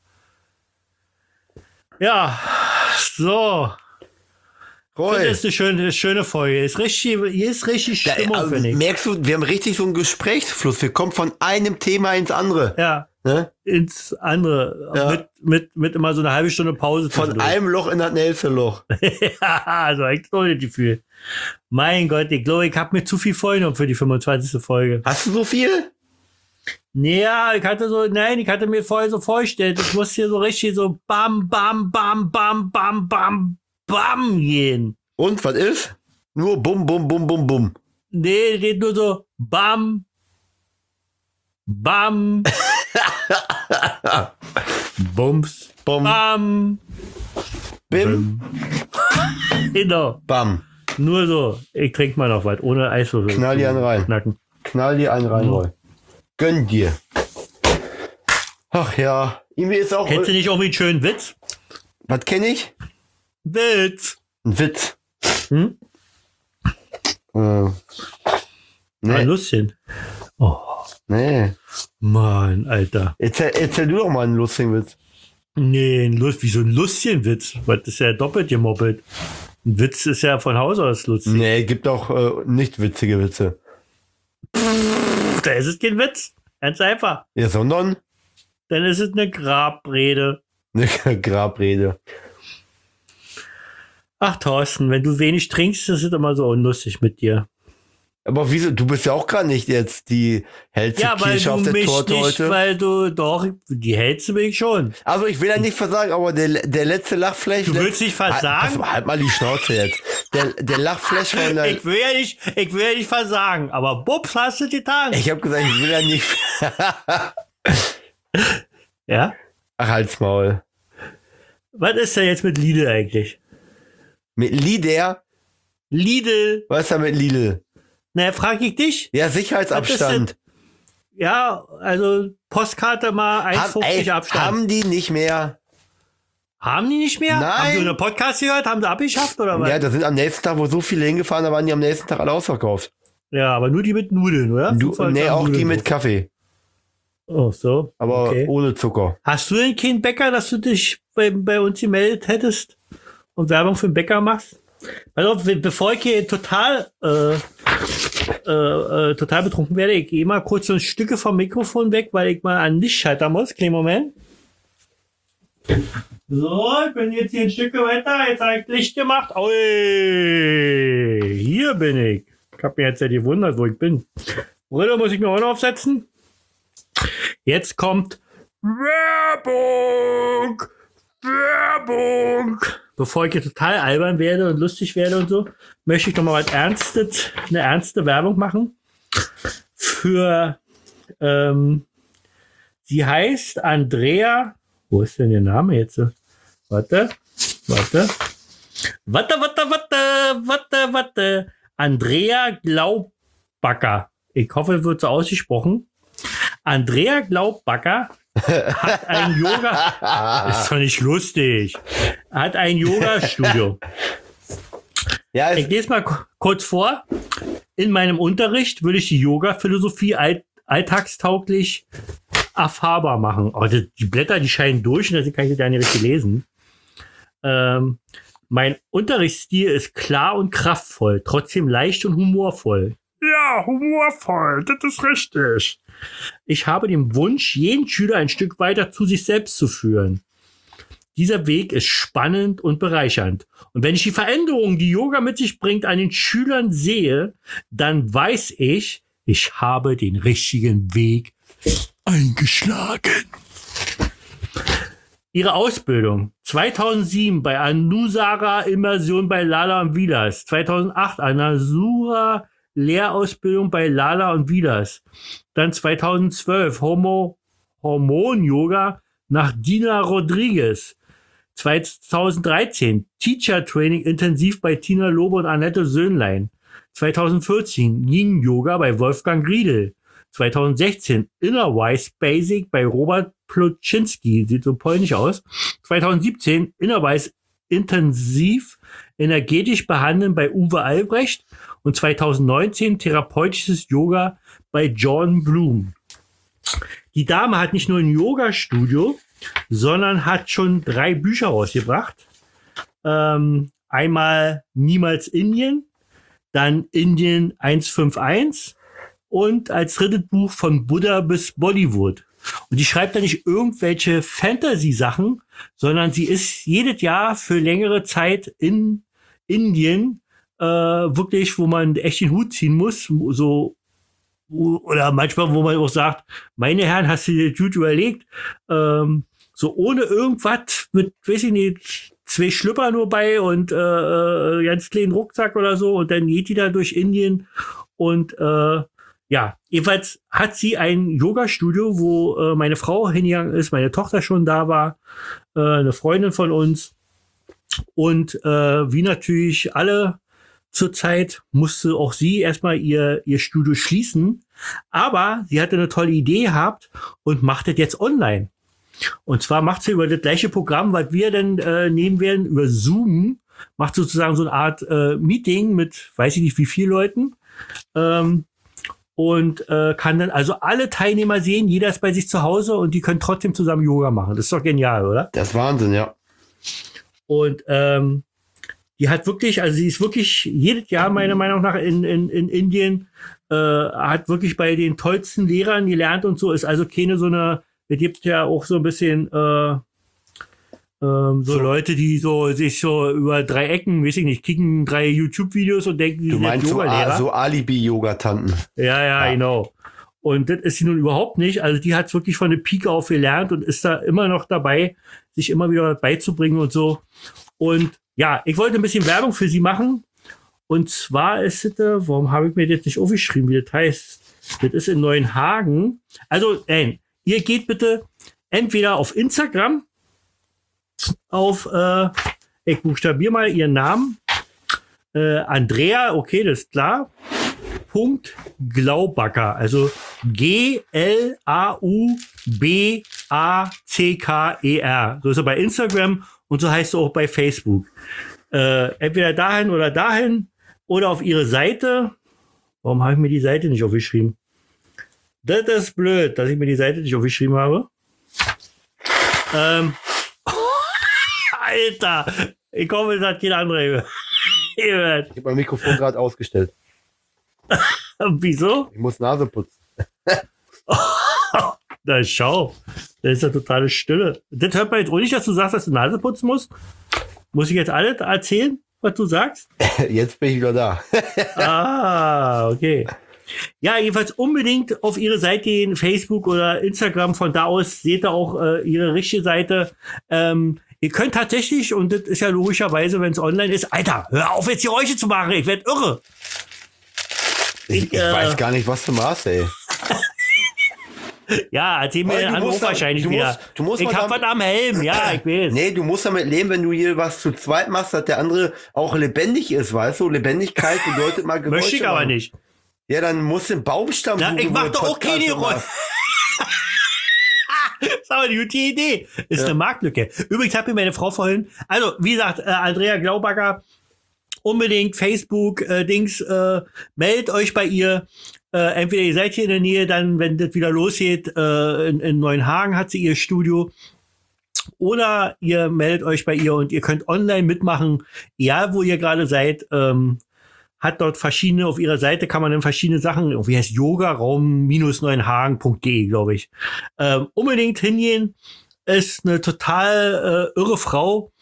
Ja, so. Roy, Das ist eine schöne Folge. Hier ist richtig Stimmung, finde ich. merkst du, wir haben richtig so einen Gesprächsfluss. Wir kommen von einem Thema ins andere. Ja, Ne? ins andere. Ja. Mit immer so eine halbe Stunde Pause. Von zwischendurch. einem Loch in das nächste Loch. Ja, so ein tolles Gefühl. Mein Gott, ich glaube, ich habe mir zu viel vorgenommen für die 25. Folge. Hast du so viel? Ja, ich hatte mir vorher so vorgestellt, es muss hier so richtig so bam, bam, bam, bam, bam, bam, bam gehen. Und, was ist? Nur bum, bum, bum, bum, bum. Nee, geht nur so bam, bam, bums, Bum, bam, bim, genau. bam. Nur so. Ich trinke mal noch was, ohne Eiswürfel. Knall die einen rein. Knacken. Knall dir einen rein, Roy. Gönn dir. Ach ja, irgendwie ist auch... Hättest du nicht irgendwie einen schönen Witz? Was kenne ich? Witz. Ein Witz. Hm? Nee, Ein Lustchen. Oh, nee. Mann, Alter. Erzähl du doch mal einen lustigen Witz. Nee, wie so ein Lustchenwitz. Was ist ja doppelt gemoppelt. Ein Witz ist ja von Haus aus lustig. Nee, gibt auch nicht witzige Witze. Da ist es kein Witz. Ganz einfach. Ja, sondern Dann ist es eine Grabrede. eine Grabrede. Ach, Thorsten, wenn du wenig trinkst, ist es immer so unlustig mit dir. Aber wieso? Du bist ja auch gar nicht jetzt die hellste Ja, weil Kirsche du auf der mich Torte nicht, heute. weil du doch, die hältst bin ich schon. Also ich will ja nicht versagen, aber der letzte Lachflash... Du willst nicht versagen? Halt mal die Schnauze jetzt. Der Lachflash von der... Ich will ja nicht versagen, aber Bubs hast du getan. Ich habe gesagt, ich will ja nicht... Ja? Ach, halt's Maul. Was ist denn jetzt mit Lidl eigentlich? Mit Lieder? Lidl? Was ist da mit Lidl? Na, frag ich dich. Ja, Sicherheitsabstand. Ja, also Postkarte mal 1,50 Abstand. Haben die nicht mehr? Haben die nicht mehr? Nein. Haben die einen Podcast gehört? Haben sie abgeschafft oder was? Ja, da sind am nächsten Tag, wo so viele hingefahren, da waren die am nächsten Tag alle ausverkauft. Ja, aber nur die mit Nudeln, oder? Nee, auch die mit Kaffee. Oh, so. Aber okay. ohne Zucker. Hast du denn keinen Bäcker, dass du dich bei uns gemeldet hättest und Werbung für den Bäcker machst? Also, bevor ich hier total betrunken werde, ich gehe mal kurz so ein Stücke vom Mikrofon weg, weil ich mal an Licht schalten muss. Kleinen Moment. So, ich bin jetzt hier ein Stück weiter. Jetzt habe ich Licht gemacht. Ui, hier bin ich. Ich habe mir jetzt ja gewundert, wo ich bin. Brille muss ich mir auch noch aufsetzen. Jetzt kommt Werbung. Werbung. Bevor ich hier total albern werde und lustig werde und so, möchte ich noch mal eine ernste Werbung machen. Für, sie heißt Andrea. Wo ist denn der Name jetzt? Warte. Andrea Glaubbacker. Ich hoffe, es wird so ausgesprochen. Andrea Glaubbacker hat ein Yoga. Ist doch nicht lustig. Hat ein Yoga-Studio. Ja, Ich lese mal kurz vor. In meinem Unterricht würde ich die Yoga-Philosophie alltagstauglich erfahrbar machen. Aber die Blätter, die scheinen durch und deswegen kann ich das ja nicht richtig lesen. Mein Unterrichtsstil ist klar und kraftvoll, trotzdem leicht und humorvoll. Ja, humorvoll, das ist richtig. Ich habe den Wunsch, jeden Schüler ein Stück weiter zu sich selbst zu führen. Dieser Weg ist spannend und bereichernd. Und wenn ich die Veränderungen, die Yoga mit sich bringt, an den Schülern sehe, dann weiß ich, ich habe den richtigen Weg eingeschlagen. Ihre Ausbildung. 2007 bei Anusara Immersion bei Lala und Vilas. 2008 Anusara Lehrausbildung bei Lala und Vilas. Dann 2012 Hormon-Yoga nach Dina Rodriguez. 2013 Teacher Training intensiv bei Tina Lobe und Annette Söhnlein. 2014 Yin Yoga bei Wolfgang Riedel. 2016 Inner Wise Basic bei Robert Pluczynski, sieht so polnisch aus. 2017 Inner Wise Intensiv energetisch behandeln bei Uwe Albrecht und 2019 therapeutisches Yoga bei John Bloom. Die Dame hat nicht nur ein Yoga-Studio, sondern hat schon 3 Bücher rausgebracht. Einmal Niemals Indien, dann Indien 151 und als drittes Buch von Buddha bis Bollywood. Und die schreibt da nicht irgendwelche Fantasy-Sachen, sondern sie ist jedes Jahr für längere Zeit in Indien wirklich, wo man echt den Hut ziehen muss, so oder manchmal, wo man auch sagt, meine Herren, hast du dir das gut überlegt, so ohne irgendwas mit, weiß ich nicht, 2 Schlüpper nur bei und ganz kleinen Rucksack oder so und dann geht die da durch Indien und ja, jedenfalls hat sie ein Yoga-Studio, wo meine Frau hingegangen ist, meine Tochter schon da war, eine Freundin von uns und wie natürlich alle zurzeit musste auch sie erstmal ihr Studio schließen, aber sie hatte eine tolle Idee gehabt und macht das jetzt online. Und zwar macht sie über das gleiche Programm, was wir dann nehmen werden, über Zoom, macht sozusagen so eine Art Meeting mit, weiß ich nicht wie viel Leuten, und kann dann also alle Teilnehmer sehen, jeder ist bei sich zu Hause und die können trotzdem zusammen Yoga machen. Das ist doch genial, oder? Das ist Wahnsinn, ja. Und die hat wirklich, also sie ist wirklich jedes Jahr meiner Meinung nach in Indien, hat wirklich bei den tollsten Lehrern gelernt und so, ist also keine so eine, es gibt ja auch so ein bisschen so Leute, die so sich so über 3 Ecken, weiß ich nicht, kicken 3 YouTube-Videos und denken, die Du sind meinst so, Yoga-Lehrer. so Alibi-Yoga-Tanten. Ja, genau. Und das ist sie nun überhaupt nicht. Also die hat es wirklich von der Pike auf gelernt und ist da immer noch dabei, sich immer wieder beizubringen und so. Und ja, ich wollte ein bisschen Werbung für sie machen. Und zwar ist es, warum habe ich mir das nicht aufgeschrieben, wie das heißt? Das ist in Neuenhagen. Also, ihr geht bitte entweder auf Instagram, auf, ich buchstabiere mal ihren Namen, Andrea, okay, das ist klar, Punkt Glaubacker, also Glaubacker, so ist er bei Instagram und so heißt er auch bei Facebook. Entweder dahin oder auf ihre Seite. Warum habe ich mir die Seite nicht aufgeschrieben? Das ist blöd, dass ich mir die Seite nicht aufgeschrieben habe. Alter, ich hoffe, das hat jeder andere gehört. Ich habe mein Mikrofon gerade ausgestellt. Wieso? Ich muss Nase putzen. Na schau, das ist ja totale Stille. Das hört man jetzt auch nicht, dass du sagst, dass du Nase putzen musst. Muss ich jetzt alles erzählen, was du sagst? Jetzt bin ich wieder da. Okay. Ja, jedenfalls unbedingt auf ihre Seite gehen, Facebook oder Instagram. Von da aus seht ihr auch ihre richtige Seite. Ihr könnt tatsächlich, und das ist ja logischerweise, wenn es online ist, Alter, hör auf jetzt Geräusche zu machen, ich werd irre. Ich weiß gar nicht, was du machst, ey. Ja, erzähl mir den Anruf wahrscheinlich wieder. Ich hab was am Helm, ja, ich weiß. Nee, du musst damit leben, wenn du hier was zu zweit machst, dass der andere auch lebendig ist, weißt du? Lebendigkeit bedeutet mal Geräusche. Möchte ich aber nicht. Ja, dann musst du den Baumstamm Ja, suchen, ich mach doch auch Podcast keine Geräusche. Das ist aber eine gute Idee. Ist eine Marktlücke. Übrigens hat mir meine Frau vorhin, also wie gesagt, Andrea Glaubacker, unbedingt Facebook, meldet euch bei ihr. Entweder ihr seid hier in der Nähe, dann, wenn das wieder losgeht, in Neuenhagen hat sie ihr Studio. Oder ihr meldet euch bei ihr und ihr könnt online mitmachen, egal wo ihr gerade seid. Hat dort verschiedene, auf ihrer Seite kann man dann verschiedene Sachen, wie heißt Yogaraum-neuenhagen.de, glaube ich. Unbedingt hingehen. Ist eine total irre Frau.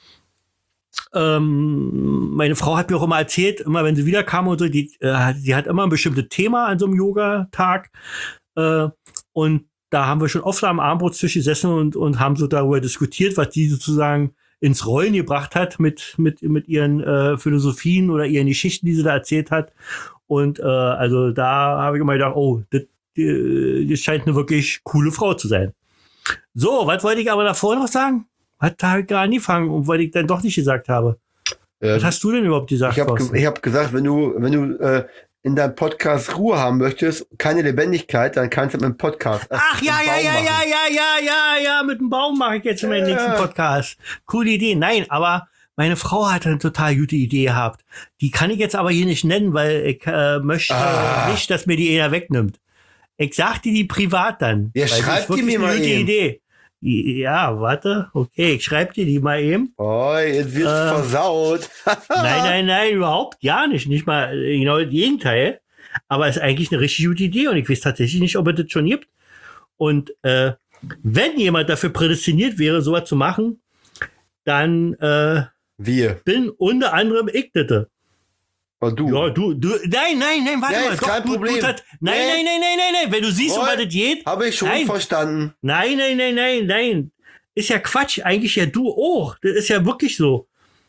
Meine Frau hat mir auch immer erzählt, immer wenn sie wiederkam und so, sie hat immer ein bestimmtes Thema an so einem Yoga-Tag. Und da haben wir schon oft am Abendbrotstisch gesessen und haben so darüber diskutiert, was die sozusagen ins Rollen gebracht hat mit ihren Philosophien oder ihren Geschichten, die sie da erzählt hat. Und also da habe ich immer gedacht, oh, das scheint eine wirklich coole Frau zu sein. So, was wollte ich aber davor noch sagen? Was habe ich gerade angefangen und weil ich dann doch nicht gesagt habe? Was hast du denn überhaupt gesagt? Ich hab gesagt, wenn du in deinem Podcast Ruhe haben möchtest, keine Lebendigkeit, dann kannst du mit dem Podcast. Ach ja, mit dem Baum mache ich jetzt meinen nächsten Podcast. Coole Idee. Nein, aber meine Frau hat eine total gute Idee gehabt. Die kann ich jetzt aber hier nicht nennen, weil ich möchte nicht, dass mir die einer wegnimmt. Ich sag dir die privat dann. Ja, schreib die mir mal eben. Idee. Ja, warte. Okay, ich schreibe dir die mal eben. Oh, jetzt wird's versaut. Nein, überhaupt gar nicht. Nicht mal genau das Gegenteil. Aber es ist eigentlich eine richtig gute Idee und ich weiß tatsächlich nicht, ob es das schon gibt. Und wenn jemand dafür prädestiniert wäre, sowas zu machen, dann wir bin unter anderem ich das. Oh, du. Ja, nein, warte Ja, mal. ist kein Problem. Nein. Wenn du siehst, um was das geht. Habe ich schon verstanden. Nein. Ist ja Quatsch. Eigentlich ja du auch. Das ist ja wirklich so.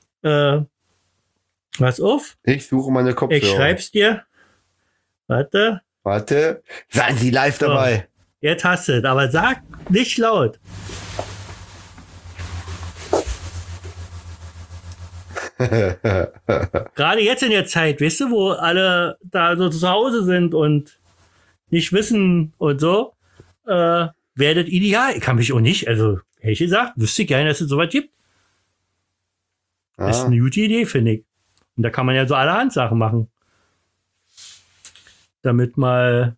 Pass auf. Ich suche meine Kopfhörer. Ich schreib's dir. Warte. Seien Sie live dabei. Jetzt hast du es. Aber sag nicht laut. Gerade jetzt in der Zeit, weißt du, wo alle da so zu Hause sind und nicht wissen und so, wäre das ideal. Ich kann mich auch nicht, also ehrlich gesagt, wüsste ich gerne, dass es sowas gibt. Das ist eine gute Idee, finde ich. Und da kann man ja so allerhand Sachen machen. Damit mal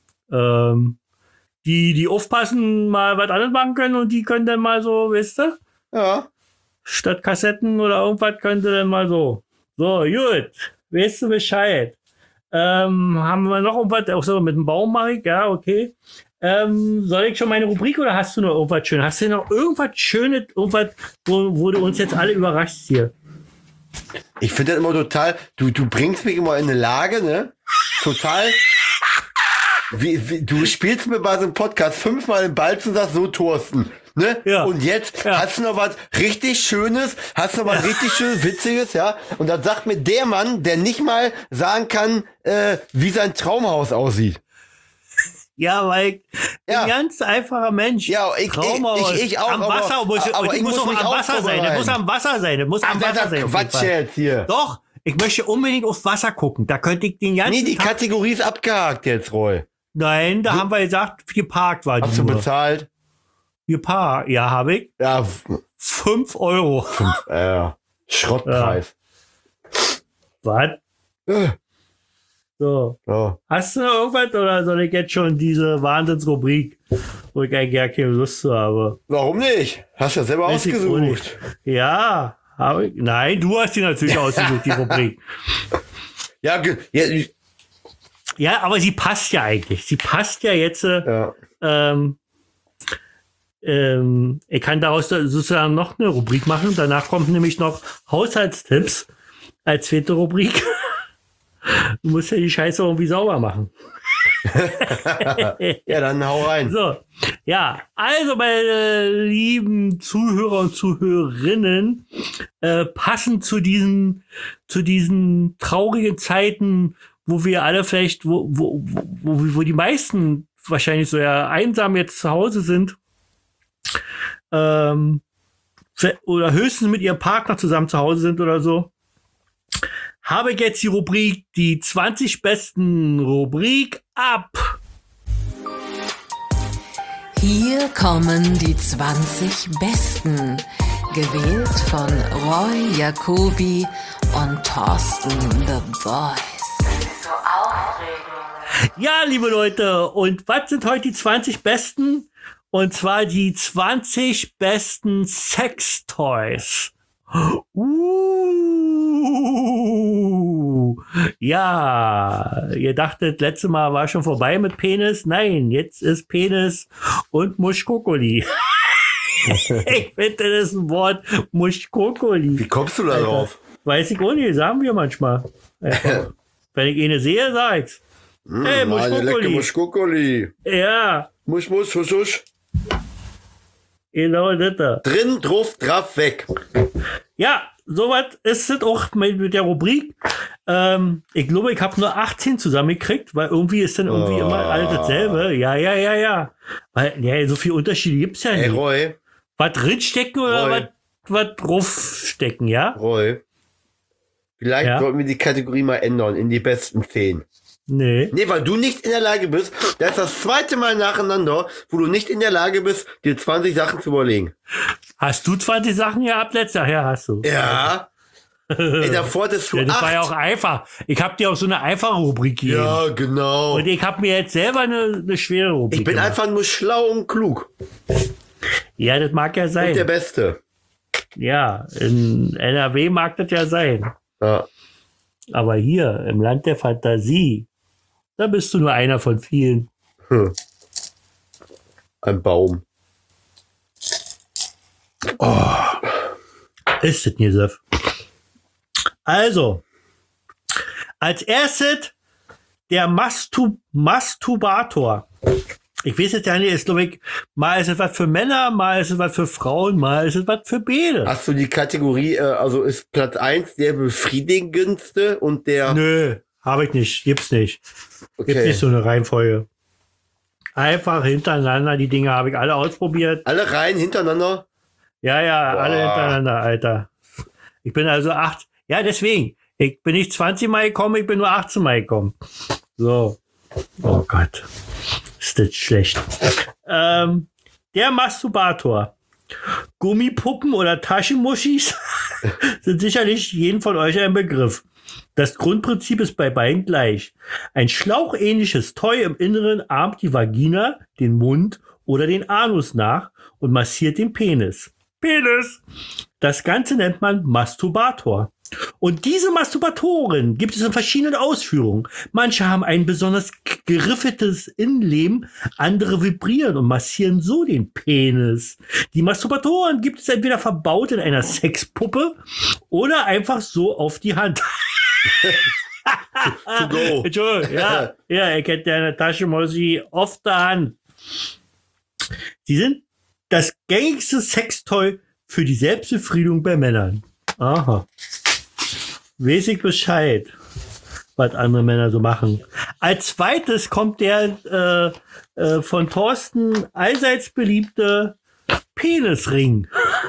die aufpassen, mal was anderes machen können und die können dann mal so, weißt du? Ja. Statt Kassetten oder irgendwas könnte dann mal so. So, gut. Weißt du Bescheid? Haben wir noch irgendwas? Auch so mit dem Baum mache ich? Ja, okay. Soll ich schon meine Rubrik oder hast du noch irgendwas Schönes? Hast du noch irgendwas Schönes, irgendwas, wo du uns jetzt alle überraschst hier? Ich finde das immer total, du bringst mich immer in eine Lage, ne? Total. Du spielst mir bei so einem Podcast 5-mal den Ball und sagst so, Thorsten. Ne? Ja. Und jetzt hast du noch was richtig Schönes, richtig schönes, Witziges, ja? Und dann sagt mir der Mann, der nicht mal sagen kann, wie sein Traumhaus aussieht. Ja, weil ein ganz einfacher Mensch. Ja, ich auch. Am Wasser, aber ich muss auch am Wasser sein. Das muss am Wasser sein. Quatsch jetzt hier. Doch, ich möchte unbedingt aufs Wasser gucken. Da könnte ich den ganzen die Tag... Kategorie ist abgehakt jetzt, Roy. Nein, da haben wir gesagt, geparkt war die. Hast du bezahlt? Geparkt, ja, habe ich. Ja. 5 Euro. Schrottpreis. Was? So. Oh. Hast du noch irgendwas oder soll ich jetzt schon diese Wahnsinnsrubrik, wo ich eigentlich gar keine Lust zu habe? Warum nicht? Hast du ja selber ausgesucht. Ja, habe ich. Nein, du hast die natürlich ausgesucht, die Rubrik. Ja, aber sie passt ja eigentlich. Sie passt ja jetzt. Ich kann daraus sozusagen noch eine Rubrik machen. Danach kommt nämlich noch Haushaltstipps als zweite Rubrik. Du musst ja die Scheiße irgendwie sauber machen. Ja, dann hau rein. So, ja, also meine lieben Zuhörer und Zuhörerinnen, passend zu diesen traurigen Zeiten, wo wir alle vielleicht, wo die meisten wahrscheinlich so ja einsam jetzt zu Hause sind, oder höchstens mit ihrem Partner zusammen zu Hause sind oder so, habe ich jetzt die Rubrik, die 20 besten Rubrik ab. Hier kommen die 20 Besten, gewählt von Roy Jacobi und Thorsten The Voice. Ja, liebe Leute, und was sind heute die 20 besten? Und zwar die 20 besten Sextoys. Ja, ihr dachtet, letztes Mal war schon vorbei mit Penis. Nein, jetzt ist Penis und Muschkokoli. Ich finde, das ist ein Wort, Muschkokoli. Wie kommst du da drauf? Weiß ich auch nicht, sagen wir manchmal. Wenn ich eine sehe, sag ich's. Hey, Muschkokoli. Muschkokoli. Ja. Husch, husch. Genau das da. Drin, drauf, drauf, weg. Ja, soweit ist es auch mit der Rubrik. Ich glaube, ich habe nur 18 zusammengekriegt, weil irgendwie ist dann irgendwie immer alles dasselbe. Ja. Weil so viele Unterschiede gibt es ja nicht. Hey, Roy. Was drinstecken oder was draufstecken, ja? Roy. Vielleicht sollten wir die Kategorie mal ändern in die besten 10. Nee, weil du nicht in der Lage bist, das ist das zweite Mal nacheinander, wo du nicht in der Lage bist, dir 20 Sachen zu überlegen. Hast du 20 Sachen gehabt letztes Jahr? Ja, hast du. Ja. Ey, davor hattest du das 8. war ja auch einfach. Ich habe dir auch so eine einfache Rubrik gegeben. Ja, genau. Und ich habe mir jetzt selber eine schwere Rubrik Ich bin gemacht. einfach nur schlau und klug. Ja, das mag ja sein. Und der Beste. Ja, in NRW mag das ja sein. Ja. Aber hier, im Land der Fantasie, da bist du nur einer von vielen. Ein Baum. Ist das nicht so? Also, Als erstes der Masturbator. Ich weiß jetzt ja nicht, ist glaube ich, mal ist es was für Männer, mal ist es was für Frauen, mal ist es was für beide. Hast du die Kategorie, also ist Platz 1 der befriedigendste und der... Nö, habe ich nicht, gibt's nicht. Okay. Gibt nicht so eine Reihenfolge. Einfach hintereinander, die Dinge habe ich alle ausprobiert. Alle Reihen hintereinander? Ja, Boah. alle hintereinander, Alter. Ich bin also 8, ja deswegen, ich bin nicht 20 Mal gekommen, ich bin nur 18 Mal gekommen. So. Oh Gott. Ist das schlecht. Der Masturbator. Gummipuppen oder Taschenmuschis sind sicherlich jedem von euch ein Begriff. Das Grundprinzip ist bei beiden gleich. Ein schlauchähnliches Toy im Inneren ahmt die Vagina, den Mund oder den Anus nach und massiert den Penis. Penis! Das Ganze nennt man Masturbator. Und diese Masturbatoren gibt es in verschiedenen Ausführungen. Manche haben ein besonders geriffeltes Innenleben, andere vibrieren und massieren so den Penis. Die Masturbatoren gibt es entweder verbaut in einer Sexpuppe oder einfach so auf die Hand. To go. Entschuldigung, ja, er kennt ja eine Taschenmuschi auf der Hand. Sie sind das gängigste Sextoy für die Selbstbefriedigung bei Männern. Aha. Weiß ich Bescheid, was andere Männer so machen. Als zweites kommt der von Thorsten allseits beliebte Penisring.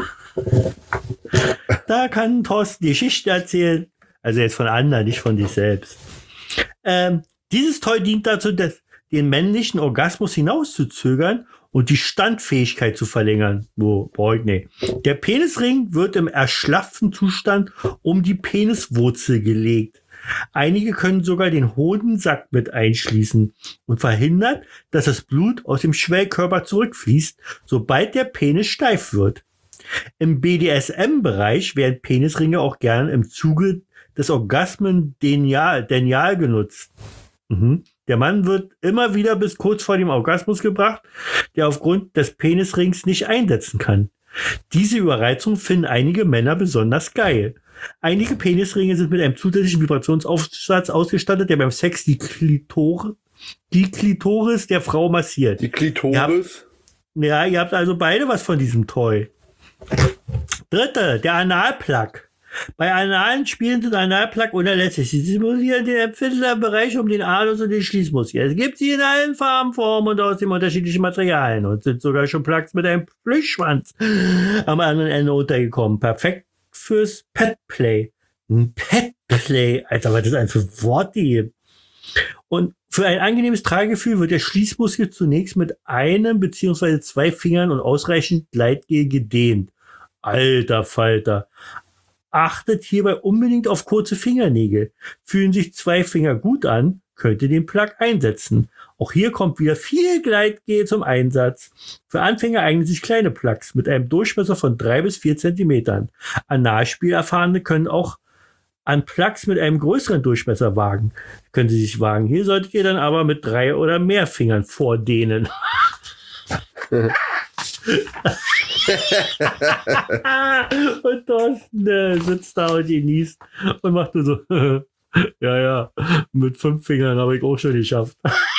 Da kann Thorsten Geschichten erzählen. Also jetzt von anderen, nicht von sich selbst. Dieses Toy dient dazu, den männlichen Orgasmus hinauszuzögern und die Standfähigkeit zu verlängern. Der Penisring wird im erschlafften Zustand um die Peniswurzel gelegt. Einige können sogar den Hodensack mit einschließen und verhindert, dass das Blut aus dem Schwellkörper zurückfließt, sobald der Penis steif wird. Im BDSM-Bereich werden Penisringe auch gern im Zuge des Orgasmen denial genutzt. Der Mann wird immer wieder bis kurz vor dem Orgasmus gebracht, der aufgrund des Penisrings nicht einsetzen kann. Diese Überreizung finden einige Männer besonders geil. Einige Penisringe sind mit einem zusätzlichen Vibrationsaufsatz ausgestattet, der beim Sex die Klitoris der Frau massiert. Die Klitoris? Ihr habt also beide was von diesem Toy. Dritte, der Analplug. Bei analen Spielen sind Analplug unerlässlich. Sie simulieren den empfindlichen Bereich um den Anus und den Schließmuskel. Es gibt sie in allen Farben, Formen und aus den unterschiedlichen Materialien und sind sogar schon Plugs mit einem Plüschschwanz am anderen Ende untergekommen. Perfekt fürs Petplay. Petplay, Alter, was ist das ein für Worte hier? Und für ein angenehmes Tragegefühl wird der Schließmuskel zunächst mit einem bzw. 2 Fingern und ausreichend Gleitgel gedehnt. Alter Falter. Achtet hierbei unbedingt auf kurze Fingernägel. Fühlen sich 2 Finger gut an, könnt ihr den Plug einsetzen. Auch hier kommt wieder viel Gleitgel zum Einsatz. Für Anfänger eignen sich kleine Plugs mit einem Durchmesser von 3 bis 4 Zentimetern. Analspielerfahrene können auch an Plugs mit einem größeren Durchmesser wagen. Können sie sich wagen. Hier solltet ihr dann aber mit 3 oder mehr Fingern vordehnen. Und Thorsten sitzt da und genießt und macht nur so, ja, mit 5 Fingern habe ich auch schon geschafft.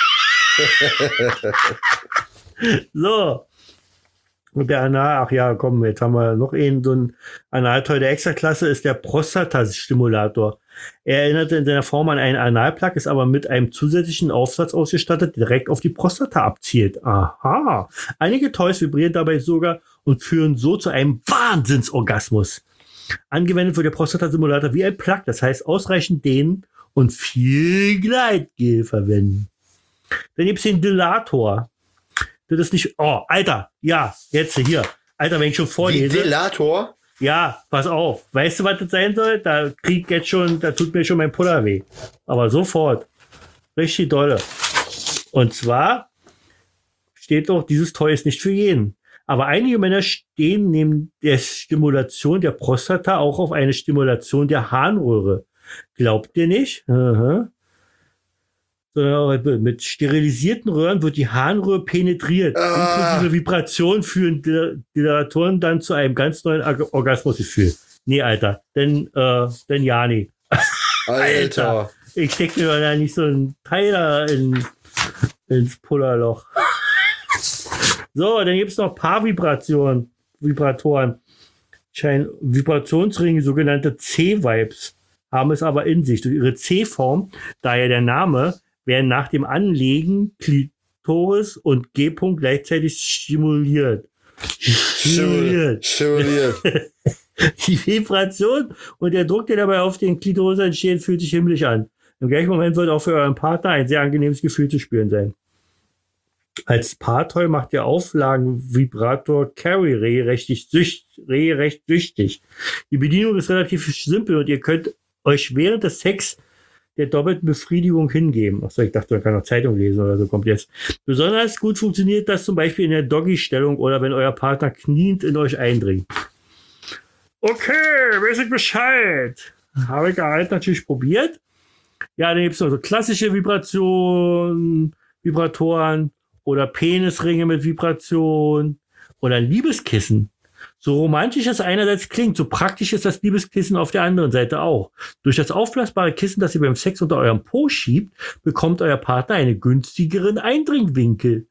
So. Und der Anal, ach ja, komm, jetzt haben wir noch so ein Analtoy der Extraklasse, ist der Prostatastimulator. Er erinnert in seiner Form an einen Analplug, ist aber mit einem zusätzlichen Aufsatz ausgestattet, der direkt auf die Prostata abzielt. Aha. Einige Toys vibrieren dabei sogar und führen so zu einem Wahnsinnsorgasmus. Angewendet wird der Prostatasimulator wie ein Plug, das heißt ausreichend dehnen und viel Gleitgel verwenden. Dann gibt es den Dilator. Das ist nicht, oh, Alter, ja, jetzt hier. Alter, wenn ich schon vorlese. Dilator? Ja, pass auf. Weißt du, was das sein soll? Da tut mir schon mein Puller weh. Aber sofort. Richtig dolle. Und zwar steht doch, dieses Toy ist nicht für jeden. Aber einige Männer stehen neben der Stimulation der Prostata auch auf eine Stimulation der Harnröhre. Glaubt ihr nicht? Aha. Mit sterilisierten Röhren wird die Harnröhre penetriert. Inklusive Vibration führen Dilatoren dann zu einem ganz neuen Orgasmusgefühl. Nee, Alter. Denn ja, nee. Alter. Ich stecke mir da nicht so einen Teil da ins Pullerloch. So, dann gibt es noch Paarvibratoren. Vibrationsringe, sogenannte C-Vibes, haben es aber in sich. Durch ihre C-Form, daher der Name, werden nach dem Anlegen Klitoris und G-Punkt gleichzeitig stimuliert. Die Vibration und der Druck, der dabei auf den Klitoris entsteht, fühlt sich himmlisch an. Im gleichen Moment wird auch für euren Partner ein sehr angenehmes Gefühl zu spüren sein. Als Paartoy macht der Auflagen-Vibrator Carry recht süchtig. Die Bedienung ist relativ simpel und ihr könnt euch während des Sex der doppelten Befriedigung hingeben. Achso, ich dachte, man kann noch Zeitung lesen oder so, kommt jetzt. Besonders gut funktioniert das zum Beispiel in der Doggy-Stellung oder wenn euer Partner kniend in euch eindringt. Okay, weiß ich Bescheid. Habe ich halt natürlich probiert. Ja, dann gibt es noch so klassische Vibratoren oder Penisringe mit Vibration oder Liebeskissen. So romantisch es einerseits klingt, so praktisch ist das Liebeskissen auf der anderen Seite auch. Durch das aufblasbare Kissen, das ihr beim Sex unter eurem Po schiebt, bekommt euer Partner einen günstigeren Eindringwinkel.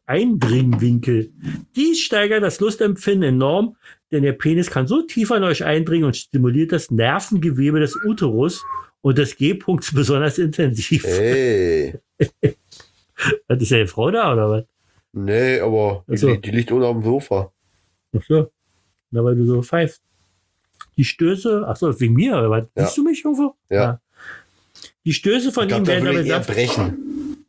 Dies steigert das Lustempfinden enorm, denn der Penis kann so tief an euch eindringen und stimuliert das Nervengewebe des Uterus und des G-Punkts besonders intensiv. Hey. Hat ist ja eine Frau da, oder was? Nee, aber die liegt unten auf dem Sofa. Ach so. Na, weil du so pfeifst. Die Stöße, ach so, wegen mir, oder was? Ja. Siehst du mich irgendwo? Ja. Die Stöße von ihm werden dabei sanft. Brechen.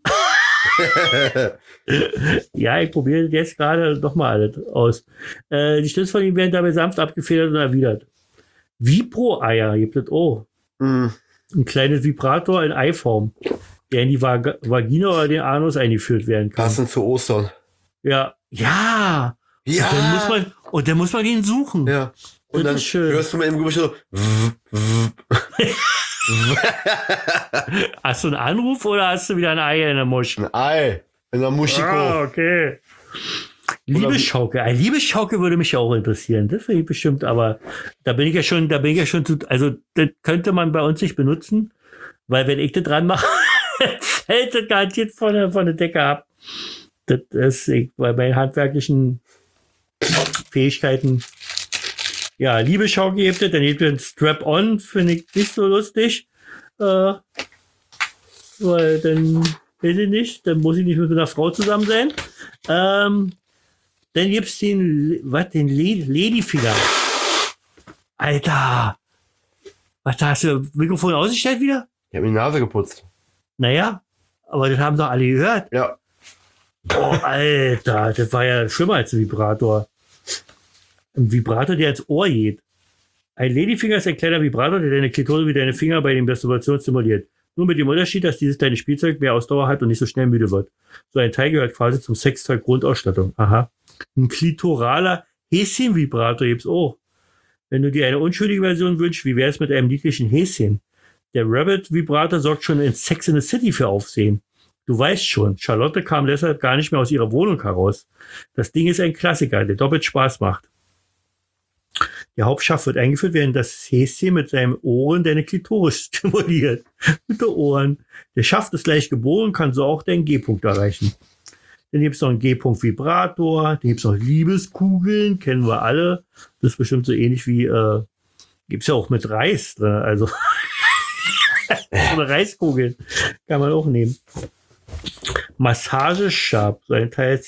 Ja, ich probiere jetzt gerade nochmal alles aus. Die Stöße von ihm werden dabei sanft abgefedert und erwidert. Vibro-Eier gibt es auch. Ein kleines Vibrator in Eiform, der in die Vagina oder den Anus eingeführt werden kann. Passend zu Ostern. Ja. Ja. Und dann muss man ihn suchen. Ja. Und dann hörst du mal im Gebüsch so. Hast du einen Anruf oder hast du wieder ein Ei in der Musch? Ein Ei in der Muschiko. Ah, okay. Liebesschaukel. Eine Liebesschaukel würde mich ja auch interessieren. Das finde ich bestimmt, aber da bin ich ja schon also das könnte man bei uns nicht benutzen, weil wenn ich das dran mache, fällt das garantiert von der Decke ab. Das ist, bei meinen handwerklichen Fähigkeiten. Ja, Liebesschaukel gibt es, dann gibt es ein Strap-on, finde ich nicht so lustig. Weil dann weiß ich nicht, dann muss ich nicht mit einer Frau zusammen sein. Dann gibt es den Ladyfinger. Alter! Was, da hast du das Mikrofon ausgestellt wieder? Ich habe mir die Nase geputzt. Naja, aber das haben doch alle gehört. Ja. Oh, Alter, das war ja schlimmer als ein Vibrator. Ein Vibrator, der ins Ohr geht. Ein Ladyfinger ist ein kleiner Vibrator, der deine Klitoris wie deine Finger bei der Masturbation stimuliert. Nur mit dem Unterschied, dass dieses kleine Spielzeug mehr Ausdauer hat und nicht so schnell müde wird. So ein Teil gehört quasi zum Sextoy-Grundausstattung. Aha. Ein klitoraler Häschen-Vibrator gibt's auch. Wenn du dir eine unschuldige Version wünschst, wie wäre es mit einem niedlichen Häschen? Der Rabbit-Vibrator sorgt schon in Sex in the City für Aufsehen. Du weißt schon, Charlotte kam deshalb gar nicht mehr aus ihrer Wohnung heraus. Das Ding ist ein Klassiker, der doppelt Spaß macht. Der Hauptschaft wird eingeführt, während das Häschen mit seinen Ohren deine Klitoris stimuliert. Mit den Ohren. Der Schaft ist gleich geboren, kann so auch deinen G-Punkt erreichen. Dann gibt es noch einen G-Punkt-Vibrator, dann gibt es noch Liebeskugeln, kennen wir alle. Das ist bestimmt so ähnlich wie, gibt es ja auch mit Reis drin, also so eine Reiskugel kann man auch nehmen. Massagestab, so ein Teil ist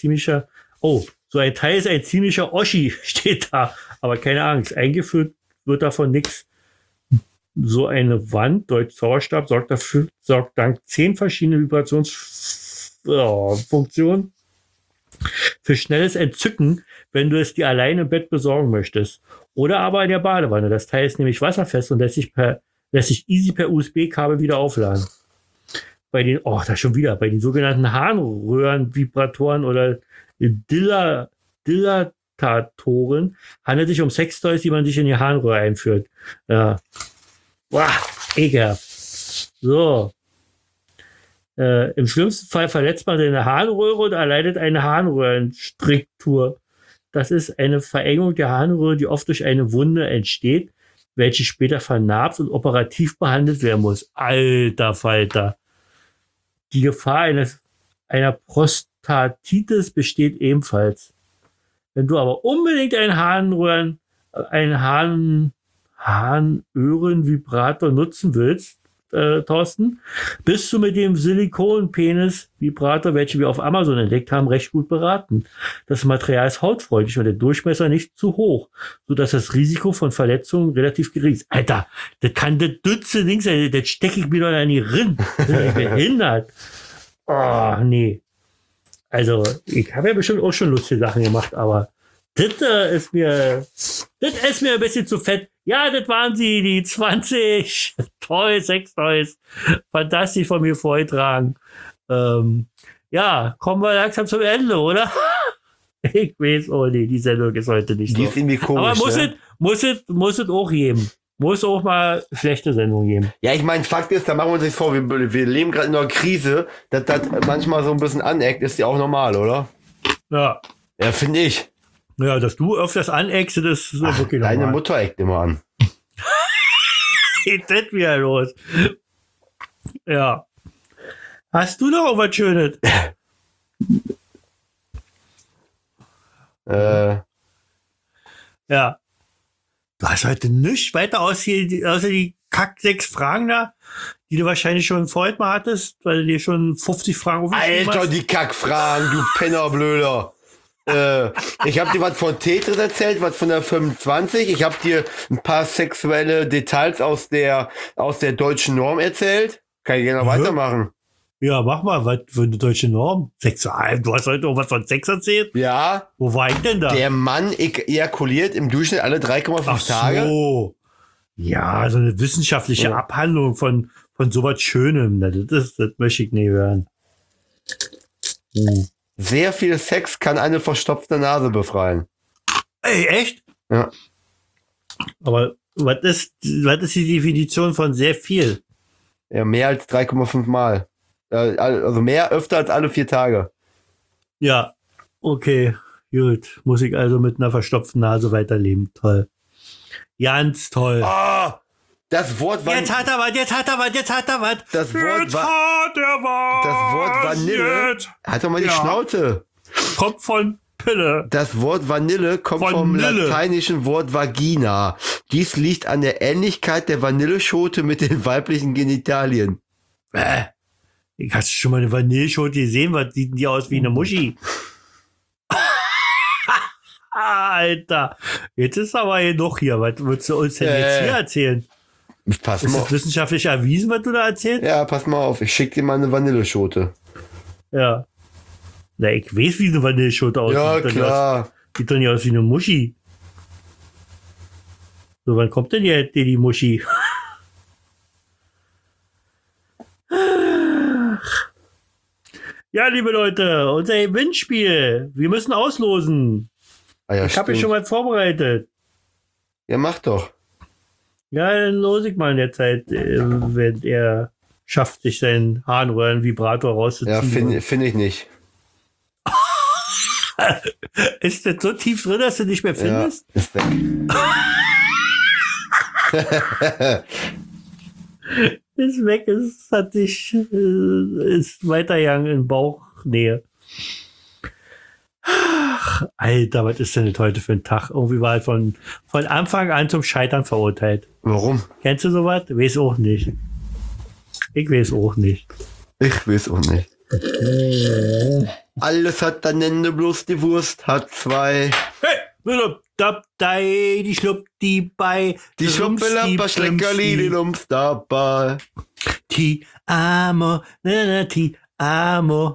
ein ziemlicher Oschi, steht da. Aber keine Angst, eingeführt wird davon nichts. So eine Wand, Deutsch Zauberstab, sorgt dank 10 verschiedenen Vibrationsfunktionen für schnelles Entzücken, wenn du es dir allein im Bett besorgen möchtest. Oder aber in der Badewanne. Das Teil ist nämlich wasserfest und lässt sich easy per USB-Kabel wieder aufladen. Bei den sogenannten Harnröhren-Vibratoren oder Dilatatoren handelt es sich um Sextoys, die man sich in die Harnröhre einführt. Ja. Boah, ekelhaft. So. Im schlimmsten Fall verletzt man seine Harnröhre und erleidet eine Harnröhrenstriktur. Das ist eine Verengung der Harnröhre, die oft durch eine Wunde entsteht, welche später vernarbt und operativ behandelt werden muss. Alter Falter. Die Gefahr einer Prostatitis besteht ebenfalls. Wenn du aber unbedingt einen Harnröhren-Vibrator nutzen willst, Thorsten, bist du mit dem Silikon-Penis-Vibrator, welchen wir auf Amazon entdeckt haben, recht gut beraten. Das Material ist hautfreundlich und der Durchmesser nicht zu hoch, sodass das Risiko von Verletzungen relativ gering ist. Alter, das kann das dünnste Ding sein, das stecke ich mir doch in die Rinne. Das ist behindert. Oh, nee. Also, ich habe ja bestimmt auch schon lustige Sachen gemacht, aber das ist mir ein bisschen zu fett. Ja, das waren sie, die 20 Sex-Toys. Fantastisch von mir vorgetragen. Ja, kommen wir langsam zum Ende, oder? Ich weiß, oh nee, die Sendung ist heute nicht Die so. ist irgendwie komisch, aber muss es auch geben. Muss auch mal schlechte Sendungen geben. Ja, ich meine, Fakt ist, da machen wir uns nicht vor, wir leben gerade in einer Krise, dass das manchmal so ein bisschen aneckt, ist ja auch normal, oder? Ja. Ja, finde ich. Ja, dass du öfters aneckst, das ist so wirklich normal. Deine Mutter eckt immer an. Geht das wieder los? Ja. Hast du noch was Schönes? Ja. Du hast heute nichts weiter außer die Kack 6 Fragen da, die du wahrscheinlich schon vorher mal hattest, weil du dir schon 50 Fragen aufgeschrieben Alter, hast. die Kackfragen, du Pennerblöder. Ich habe dir was von Tetris erzählt, was von der 25. Ich habe dir ein paar sexuelle Details aus der deutschen Norm erzählt. Kann ich gerne weitermachen. Ja, mach mal, was für eine deutsche Norm? Sexual. Du hast heute auch was von Sex erzählt? Ja. Wo war ich denn da? Der Mann ejakuliert im Durchschnitt alle 3,5 Tage. So. Ja, so eine wissenschaftliche Abhandlung von sowas Schönem. Das möchte ich nie hören. Sehr viel Sex kann eine verstopfte Nase befreien. Ey, echt? Ja. Aber was ist die Definition von sehr viel? Ja, mehr als 3,5 Mal. Also öfter als alle 4 Tage. Ja, okay, gut. Muss ich also mit einer verstopften Nase weiterleben. Toll. Ganz toll. Oh, das Wort war. Jetzt hat er was. Das Wort Vanille. Halt doch mal die Schnauze. Kommt von Pille. Das Wort Vanille kommt vom lateinischen Wort Vagina. Dies liegt an der Ähnlichkeit der Vanilleschote mit den weiblichen Genitalien. Hast du schon mal eine Vanilleschote gesehen? Was sieht denn die aus wie eine Muschi? Alter. Jetzt ist aber hier noch hier. Was würdest du uns denn jetzt hier erzählen? Pass Ist mal das wissenschaftlich erwiesen, was du da erzählst? Ja, pass mal auf. Ich schick dir mal eine Vanilleschote. Ja. Na, ich weiß, wie eine Vanilleschote aussieht. Ja, klar. Sieht doch nicht aus wie eine Muschi. So, wann kommt denn jetzt die Muschi? Ja, liebe Leute, unser Gewinnspiel. Wir müssen auslosen. Ah, ja, Ich habe hier schon mal vorbereitet. Ja, mach doch. Ja, dann lose ich mal in der Zeit, wenn er schafft, sich seinen Harnröhren-Vibrator rauszuziehen. Ja, finde ich nicht. Ist das so tief drin, dass du nicht mehr findest? Ja, ist weg. Ist weg, ist weitergegangen in Bauchnähe. Ach, Alter, was ist denn das heute für ein Tag? Irgendwie war halt von Anfang an zum Scheitern verurteilt. Warum? Kennst du sowas? Weiß auch nicht. Ich weiß auch nicht. Ich weiß auch nicht. Alles hat ein Ende, bloß die Wurst hat 2. Hey! Die schluppt die bei. Die Schlumpelapper, Schleckerli, die Lumps dabei. Ti amo, ti amo.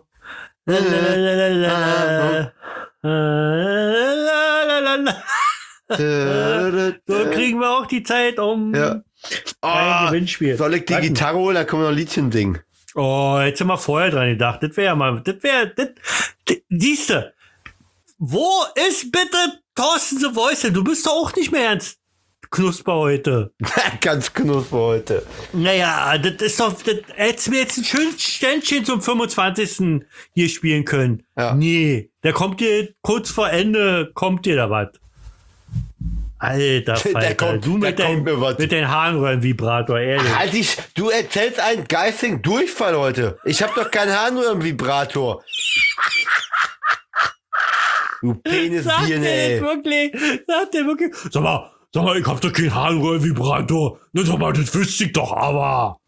So kriegen wir auch die Zeit um ja. ein Gewinnspiel. Soll ich die Gitarre holen, da können wir noch ein Liedchen singen. Oh, jetzt sind wir vorher dran gedacht. Das wäre ja mal, siehste, wo ist bitte Thorsten The Voice? Du bist doch auch nicht mehr ernst Knusper heute. Ganz Knusper heute. Naja, das ist doch, hättest du mir jetzt ein schönes Ständchen zum 25. hier spielen können. Ja. Nee, da kommt dir kurz vor Ende, kommt dir da was. Alter Falter, du mit deinem Harnröhrenvibrator, ehrlich. Halt dich, du erzählst einen geistigen Durchfall heute. Ich habe doch keinen Harnröhrenvibrator. Du Penisbirne, ey. Sagt der wirklich? Sag mal, ich hab doch keinen Harnröhrenvibrator. Na, sag mal, das wüsste ich doch aber.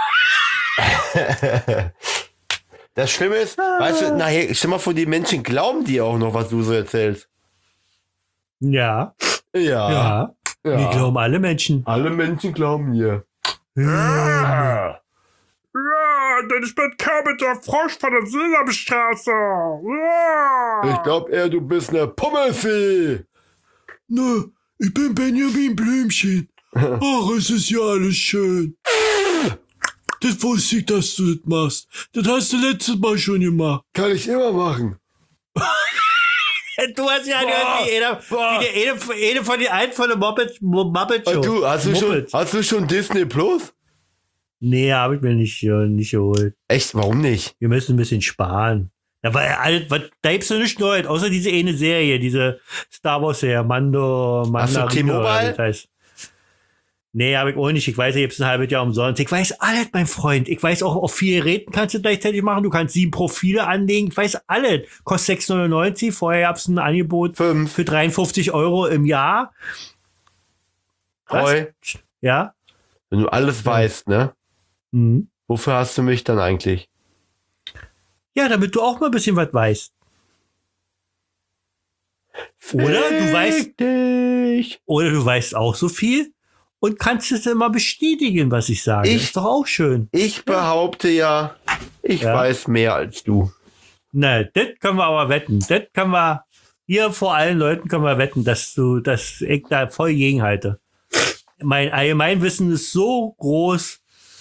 Das Schlimme ist, weißt du, nachher, stell mal vor, die Menschen glauben dir auch noch, was du so erzählst. Ja. Ja. Wir glauben alle Menschen. Alle Menschen glauben dir. Ja, das ist der Kermit der Frosch von der Sesamstraße. Ja. Ich glaub eher, du bist eine Pummelfee. Ne, ich bin Benjamin Blümchen. Ach, es ist ja alles schön. Das wusste ich, dass du das machst. Das hast du letztes Mal schon gemacht. Kann ich immer machen. Du hast ja eine von den einen von der Muppet Show. Du, hast du schon Disney Plus? Nee, habe ich mir nicht geholt. Echt? Warum nicht? Wir müssen ein bisschen sparen. Ja, weil da gibt's noch nicht neu, außer diese eine Serie, diese Star Wars Serie, Mando. Hast du T-Mobile? Das heißt. Nee, habe ich auch nicht. Ich weiß, da gibt's ein halbes Jahr umsonst. Ich weiß alles, mein Freund. Ich weiß auch, auf 4 Geräten kannst du gleichzeitig machen. Du kannst 7 Profile anlegen. Ich weiß alles. Kostet 6,99. Vorher gab's ein Angebot 5 für 53 € im Jahr. Treu. Ja? Wenn du alles weißt, ne? Mhm. Wofür hast du mich dann eigentlich? Ja, damit du auch mal ein bisschen was weißt. Oder du weißt auch so viel und kannst es immer bestätigen, was ich sage. Ist doch auch schön. Ich behaupte ja, ich weiß mehr als du. Na, das können wir aber wetten. Das können wir, hier vor allen Leuten können wir wetten, dass ich da voll gegenhalte. Mein Allgemeinwissen ist so groß,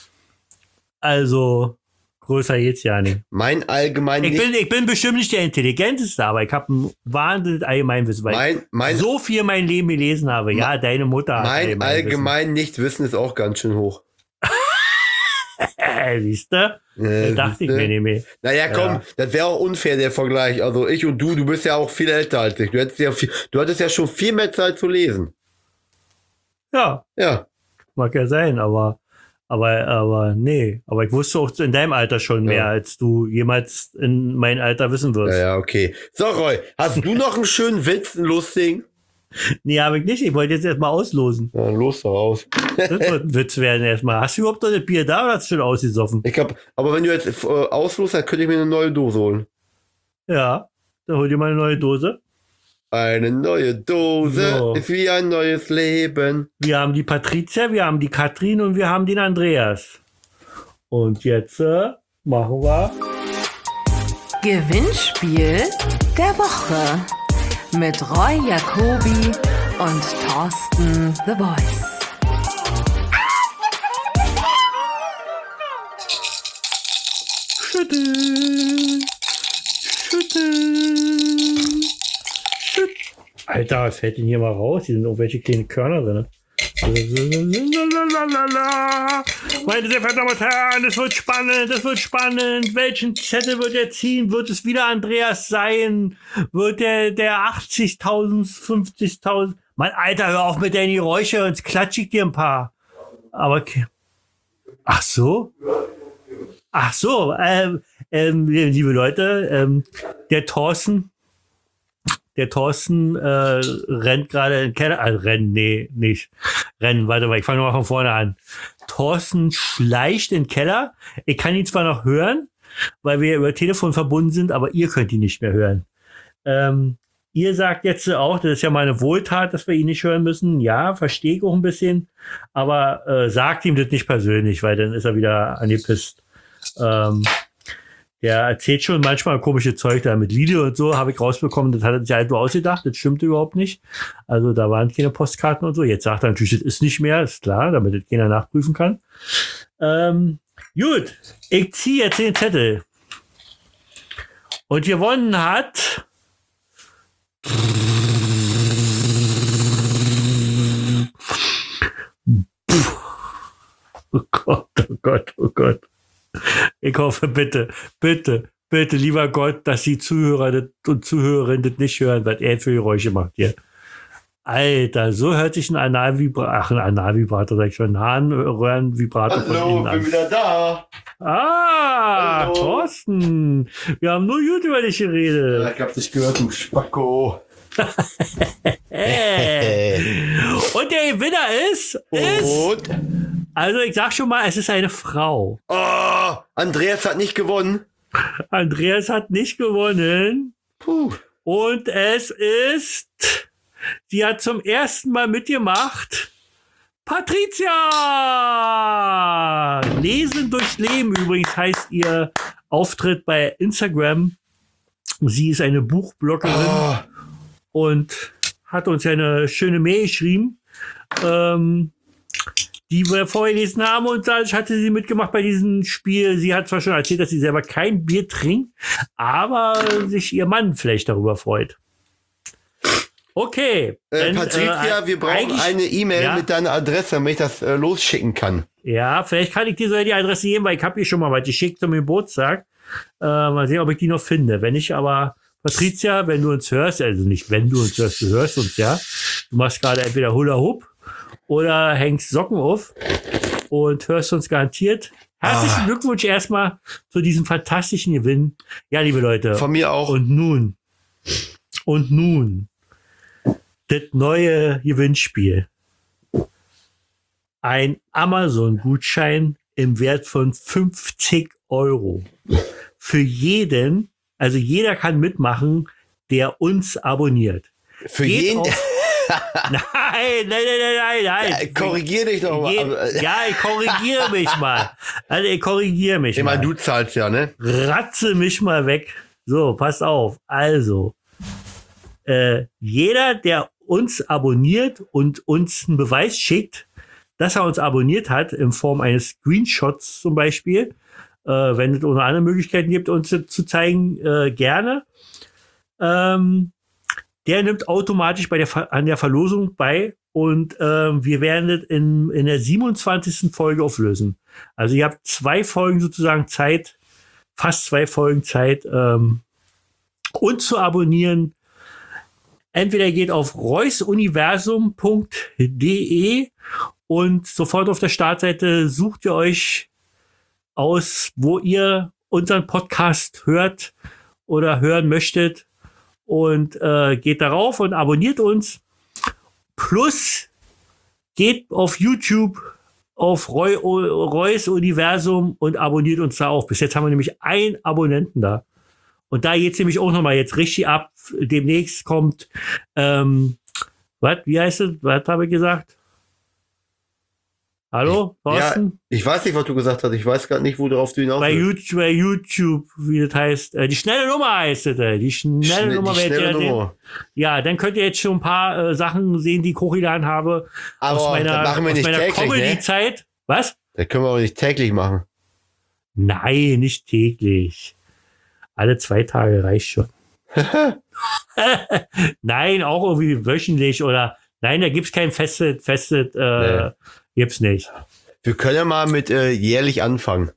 also größer geht's ja nicht. Mein Allgemeinwissen. Ich bin bestimmt nicht der Intelligenteste, aber ich habe ein wahnsinniges Allgemeinwissen, weil ich so viel mein Leben gelesen habe. Ja, deine Mutter hat mein allgemein Nichtwissen ist auch ganz schön hoch. Siehst du? Dachte ich mir nicht mehr. Naja, komm, das wäre auch unfair, der Vergleich. Also ich und du bist ja auch viel älter als ich. Du hattest ja schon viel mehr Zeit zu lesen. Ja. Mag ja sein, aber nee. Aber ich wusste auch in deinem Alter schon mehr, als du jemals in mein Alter wissen wirst. Ja, okay. So, Roy, hast du noch einen schönen Witz, einen lustigen? Nee, habe ich nicht. Ich wollte jetzt erstmal auslosen. Ja, los doch aus. Das wird ein Witz werden erstmal. Hast du überhaupt noch ein Bier da oder hast du schon ausgesoffen? Aber wenn du jetzt auslosst, dann könnte ich mir eine neue Dose holen. Ja, dann hol dir mal eine neue Dose. Eine neue Dose ist wie ein neues Leben. Wir haben die Patricia, wir haben die Katrin und wir haben den Andreas. Und jetzt machen wir Gewinnspiel der Woche mit Roy Jacobi und Thorsten The Voice. Schütteln. Alter, was fällt denn hier mal raus? Hier sind irgendwelche kleinen Körner drin. Meine sehr verehrten Damen und Herren, es wird spannend. Welchen Zettel wird er ziehen? Wird es wieder Andreas sein? Wird der 80.000, 50.000? Mann, Alter, hör auf mit deinen Geräuschen, sonst klatsche ich dir ein paar. Aber okay. Ach so, liebe Leute, der Thorsten rennt gerade in den Keller. Rennen, warte mal, ich fange nochmal von vorne an. Thorsten schleicht in den Keller. Ich kann ihn zwar noch hören, weil wir über Telefon verbunden sind, aber ihr könnt ihn nicht mehr hören. Ihr sagt jetzt auch, das ist ja mal eine Wohltat, dass wir ihn nicht hören müssen. Ja, verstehe ich auch ein bisschen. Aber sagt ihm das nicht persönlich, weil dann ist er wieder angepisst. Der erzählt schon manchmal komische Zeug da mit Lieder und so, habe ich rausbekommen, das hat er sich halt so ausgedacht, das stimmte überhaupt nicht. Also da waren keine Postkarten und so. Jetzt sagt er natürlich, das ist nicht mehr, ist klar, damit das keiner nachprüfen kann. Gut, ich ziehe jetzt den Zettel. Und gewonnen hat Oh Gott. Ich hoffe, bitte, lieber Gott, dass die Zuhörer und Zuhörerinnen das nicht hören, was er für Geräusche macht hier. Alter, so hört sich ein Analvibrator, sag ich schon, ein Harnröhrenvibrator von Hallo, innen an. bin wieder da. Ah, Hallo. Thorsten, wir haben nur gut über dich geredet. Ich hab dich gehört, du Spacko. Und der Gewinner ist, Und? also ich sag schon mal, es ist eine Frau. Oh, Andreas hat nicht gewonnen. Andreas hat nicht gewonnen. Puh. Und es ist, sie hat zum ersten Mal mitgemacht, Patricia! Lesen durchs Leben übrigens heißt ihr Auftritt bei Instagram. Sie ist eine Buchbloggerin Oh, und hat uns ja eine schöne Mail geschrieben, die wir vorgelesen haben, und dadurch hatte sie mitgemacht bei diesem Spiel. Sie hat zwar schon erzählt, dass sie selber kein Bier trinkt, aber sich ihr Mann vielleicht darüber freut. Okay. Patricia, wir brauchen eigentlich- eine E-Mail ja. mit deiner Adresse, damit ich das losschicken kann. Ja, vielleicht kann ich dir so die Adresse geben, weil ich habe ihr schon mal was geschickt zum Geburtstag. Mal sehen, ob ich die noch finde. Wenn nicht, aber Patricia, wenn du uns hörst, also nicht wenn du uns hörst, du hörst uns, ja. Du machst gerade entweder Hula Hoop oder hängst Socken auf und hörst uns garantiert. Herzlichen Glückwunsch erstmal zu diesem fantastischen Gewinn. Ja, liebe Leute. Von mir auch. Und nun, das neue Gewinnspiel. Ein Amazon-Gutschein im Wert von 50 €. Für jeden, also jeder kann mitmachen, der uns abonniert. Für Geht jeden. auf- Nein. Ja, korrigier dich doch mal. Ja, ich korrigiere mich mal. Also ich korrigiere mich Ich meine, mal. du zahlst ja, ne? Ratze mich mal weg. So, pass auf. Also, jeder, der uns abonniert und uns einen Beweis schickt, dass er uns abonniert hat, in Form eines Screenshots zum Beispiel, wenn es ohne andere Möglichkeiten gibt, uns das zu zeigen, gerne, der nimmt automatisch an der Verlosung bei, und wir werden das in der 27. Folge auflösen. Also ihr habt 2 Folgen sozusagen Zeit, fast 2 Folgen Zeit, uns zu abonnieren. Entweder ihr geht auf reusuniversum.de und sofort auf der Startseite sucht ihr euch aus, wo ihr unseren Podcast hört oder hören möchtet, und geht darauf und abonniert uns. Plus geht auf YouTube auf Reus Universum und abonniert uns da auch. Bis jetzt haben wir nämlich 1 Abonnenten da. Und da geht's nämlich auch nochmal jetzt richtig ab. Demnächst kommt, wie heißt es? Was habe ich gesagt? Hallo, Thorsten? Ja, ich weiß nicht, was du gesagt hast. Ich weiß gerade nicht, worauf du hinaus Bei willst. YouTube, wie das heißt. Die schnelle Nummer heißt es. Die schnelle Nummer. Die schnelle Nummer. Ja, dann könnt ihr jetzt schon ein paar Sachen sehen, die ich hochgeladen habe. Aber aus meiner, das machen wir aus nicht meiner täglich, ne? Comedy-Zeit. Was? Das können wir auch nicht täglich machen. Nein, nicht täglich. Alle 2 Tage reicht schon. Nein, auch irgendwie wöchentlich oder. Nein, da gibt's kein festes, Nee. Gibt's nicht. Wir können ja mal mit jährlich anfangen.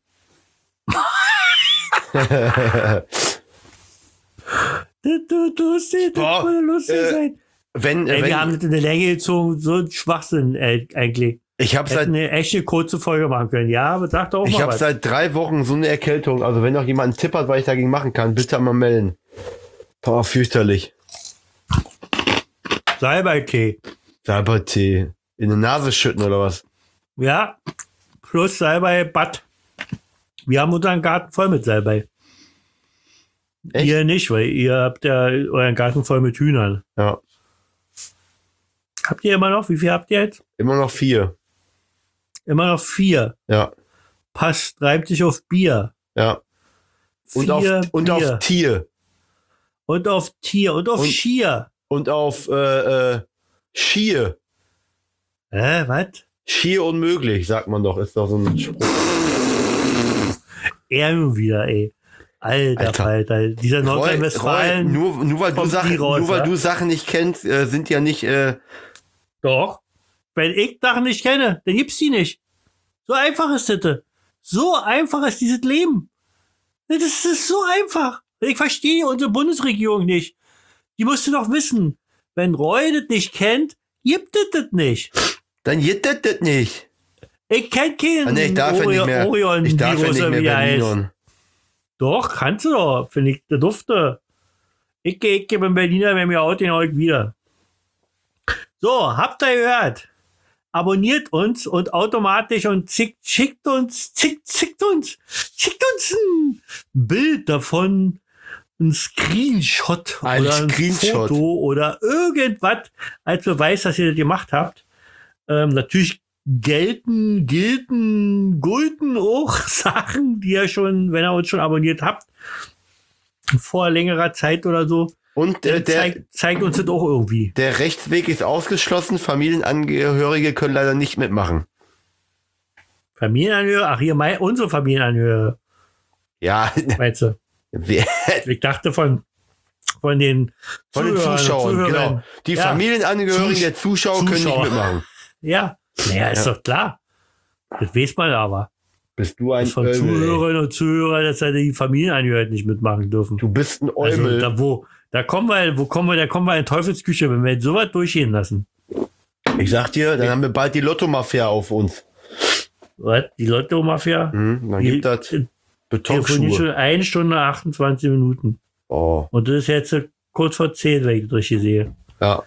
Du hast das Boah, voll lustig sein. Wenn Wir haben das in der Länge gezogen, so ein Schwachsinn eigentlich. ich habe Hätten seit eine echte kurze Folge machen können. Ja, aber sag doch auch mal was. seit 3 Wochen so eine Erkältung. Also wenn noch jemand einen Tipp hat, was ich dagegen machen kann, bitte einmal melden. Boah, fürchterlich. Salbeitee. Salbeitee. In die Nase schütten oder was? Ja, plus Salbei-Bad. Wir haben unseren Garten voll mit Salbei. Echt? Ihr nicht, weil ihr habt ja euren Garten voll mit Hühnern. Ja. Habt ihr immer noch? Wie viel habt ihr jetzt? Immer noch 4. Immer noch 4. Ja. Passt, reibt sich auf Bier. Ja. Und 4 auf Bier. Tier. Und auf Tier. Und auf Und- Schier. Und auf Schier. Was? Schier unmöglich, sagt man doch. Ist doch so ein Spruch. Er nun wieder, ey. Alter. Falter. Dieser Nordrhein-Westfalen. Nur weil, du kommt Sachen, nie raus, nur weil ja? du Sachen nicht kennst, sind ja nicht. Doch. Wenn ich Sachen nicht kenne, dann gibt's die nicht. So einfach ist das. So einfach ist dieses Leben. Das ist so einfach. Ich verstehe unsere Bundesregierung nicht. Die musste doch wissen, wenn Roy das nicht kennt, Gibt es das nicht. Dann geht das nicht. Ich kenne keinen Ich darf ja nicht mehr. Ich darf ja nicht mehr Berlinern. Doch, kannst du doch. Finde ich, der Dufte. Ich bin Berliner, wenn mir Auto heute wieder. So, habt ihr gehört? Abonniert uns und automatisch und schickt uns ein Bild davon, ein Screenshot oder ein Foto oder irgendwas als Beweis, dass ihr das gemacht habt. Natürlich gulden auch Sachen, die ihr schon, wenn ihr uns schon abonniert habt, vor längerer Zeit oder so. Und zeigt uns das auch irgendwie. Der Rechtsweg ist ausgeschlossen. Familienangehörige können leider nicht mitmachen. Familienangehörige? Ach, hier unsere Familienangehörige. Ja. Meinst du? Ich dachte von den Zuschauern, genau. Die Familienangehörigen der Zuschauer können nicht mitmachen. Ja. Naja, ist doch klar. Das weiß man aber. Bist du ein von Zuhörerinnen und Zuhörern, dass die Familienangehörigen nicht mitmachen dürfen. Du bist ein Eumel. Also, da kommen wir in Teufelsküche, wenn wir jetzt sowas durchgehen lassen. Ich sag dir, dann haben wir bald die Lotto-Mafia auf uns. Was? Die Lotto-Mafia? Dann gibt das Betonschuhe. Schon 1 Stunde 28 Minuten. Oh. Und das ist jetzt kurz vor 10, wenn ich das richtig sehe. Ja.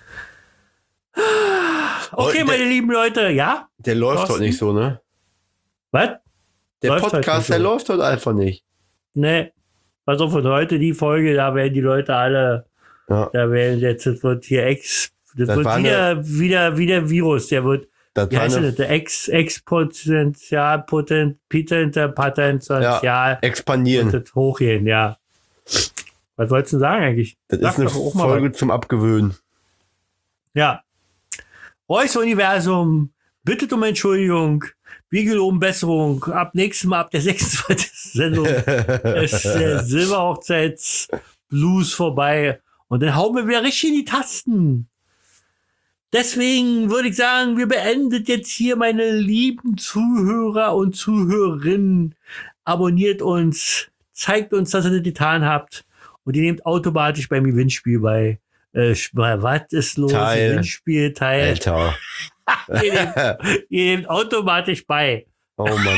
Okay, meine lieben Leute, ja? Der läuft heute nicht so, ne? Was? Der Podcast, der läuft heute einfach nicht. Nee. Pass auf, von heute die Folge, da werden die Leute alle, da werden jetzt, das wird hier das wird wieder Virus, der wird, wie heißt das, der Exponential, Potential, expandieren. Das hochgehen, ja. Was wolltest du sagen eigentlich? Das ist eine Folge zum Abgewöhnen. Ja. Reus Universum bittet um Entschuldigung. Wir geloben Besserung. Ab nächstem Mal, ab der 26. Sendung ist der Silberhochzeits-Blues vorbei. Und dann hauen wir wieder richtig in die Tasten. Deswegen würde ich sagen, wir beenden jetzt hier, meine lieben Zuhörer und Zuhörerinnen. Abonniert uns, zeigt uns, dass ihr das getan habt. Und ihr nehmt automatisch beim Gewinnspiel bei. Was ist los? Gewinnspiel Teil. Alter. ihr nehmt automatisch bei. Oh Mann.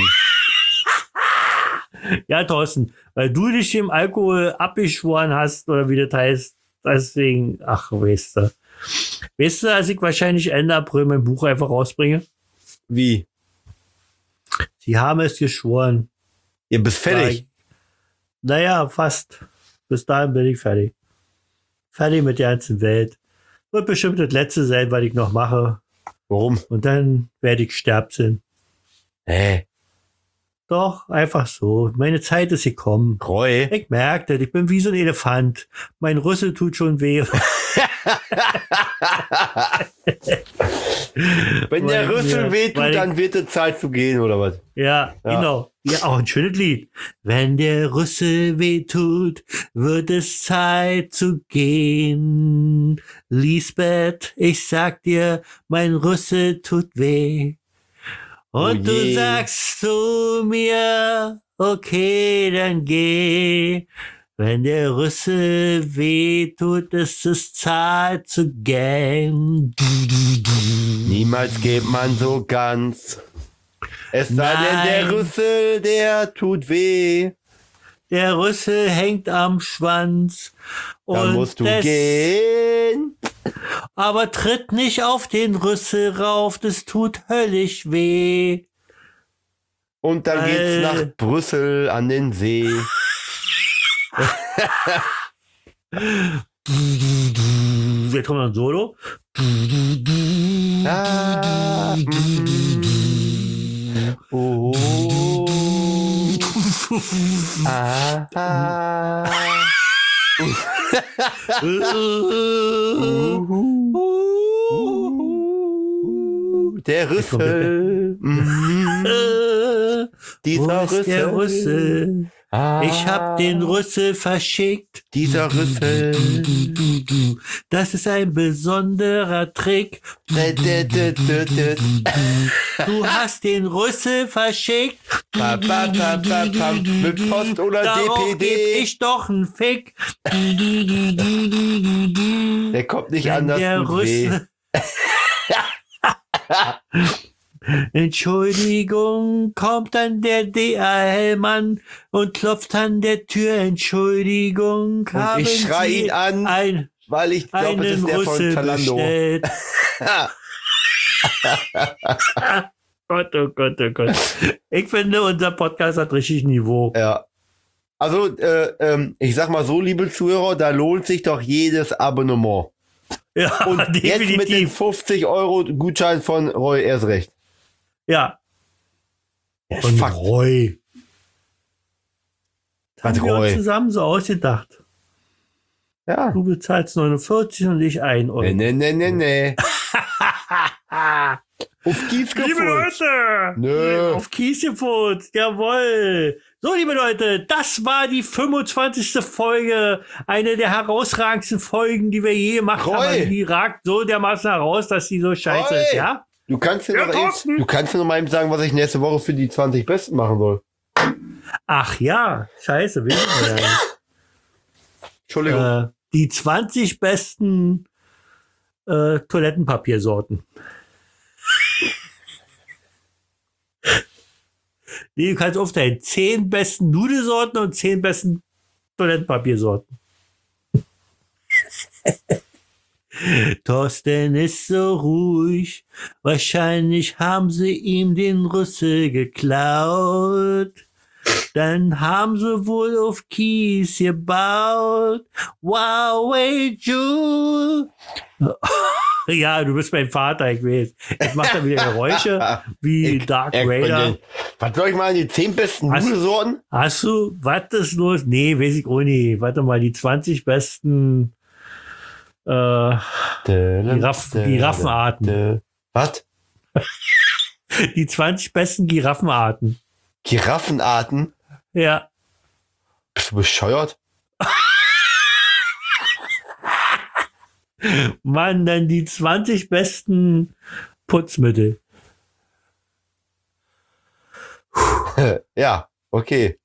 Ja, Thorsten, weil du dich dem Alkohol abgeschworen hast, oder wie das heißt, deswegen, weißt du, dass ich wahrscheinlich Ende April mein Buch einfach rausbringe? Wie? Sie haben es geschworen. Ihr bist fertig? Naja, fast. Bis dahin bin ich fertig. Fertig mit der ganzen Welt. Wird bestimmt das letzte sein, was ich noch mache. Warum? Und dann werde ich Sterbsinn. Doch, einfach so. Meine Zeit ist gekommen. Roy. Ich merke das, ich bin wie so ein Elefant. Mein Rüssel tut schon weh. Wenn der Rüssel wehtut, dann wird es Zeit zu gehen, oder was? Ja, genau. Ja, auch ein schönes Lied. Wenn der Rüssel wehtut, wird es Zeit zu gehen. Lisbeth, ich sag dir, mein Rüssel tut weh. Und du sagst zu mir, okay, dann geh. Wenn der Rüssel wehtut, ist es Zeit zu gehen. Niemals geht man so ganz. Es sei denn, der Rüssel, der tut weh. Der Rüssel hängt am Schwanz. Dann musst du gehen. Aber tritt nicht auf den Rüssel rauf, das tut höllisch weh. Und dann geht's nach Brüssel an den See. Jetzt kommt ein Solo. Der Rüssel. Dieser Rüssel. Der Rüssel. Ich hab den Rüssel verschickt. Dieser Rüssel. Das ist ein besonderer Trick. Du hast den Rüssel verschickt. Mit Post oder Darauf DPD. geb ich doch einen Fick. Der kommt nicht anders Der gut weh. Rüssel. Entschuldigung, kommt dann der DHL-Mann und klopft an der Tür. Entschuldigung, Und haben ich schrei Sie ihn an, weil ich glaube, es einen ist der von Russe Zalando. bestellt? Gott, oh Gott, oh Gott. Ich finde, unser Podcast hat richtig Niveau. Ja. Also, ich sag mal so, liebe Zuhörer, da lohnt sich doch jedes Abonnement. Ja, Und jetzt mit den definitiv. 50 € Gutschein von Roy erst recht. Ja, Ja, und Fakt. Roy. Das Was haben wir uns Roy? zusammen so ausgedacht. Ja. Du bezahlst 49 und ich 1 Euro. Nee. Auf Kies Liebe gefurzt. Leute! Nö. Auf Kies gefurzt, jawohl! So, liebe Leute, das war die 25. Folge. Eine der herausragendsten Folgen, die wir je gemacht Roy. haben. Also die ragt so dermaßen heraus, dass die so scheiße Roy. ist, ja? Du kannst mir Ja, noch Thorsten. du kannst mir noch mal eben sagen, was ich nächste Woche für die 20 Besten machen soll. Ach ja, scheiße, wissen wir ja nicht. Entschuldigung. Die 20 besten Toilettenpapiersorten. Nee, du kannst aufteilen. 10 besten Nudelsorten und 10 besten Toilettenpapiersorten. Thorsten ist so ruhig. Wahrscheinlich haben sie ihm den Rüssel geklaut. Dann haben sie wohl auf Kies gebaut. Wow, hey, Ju. Ja, du bist mein Vater, ich weiß. Jetzt macht er wieder Geräusche wie Dark Vader. Was soll ich mal, die 10 besten Was? Nudelsorten? Hast du, was ist los? Nee, weiß ich auch nicht. Warte mal, die 20 besten Giraffenarten. Was? Die 20 besten Giraffenarten. Giraffenarten? Ja. Bist du bescheuert? Mann, dann die 20 besten Putzmittel. Ja, okay.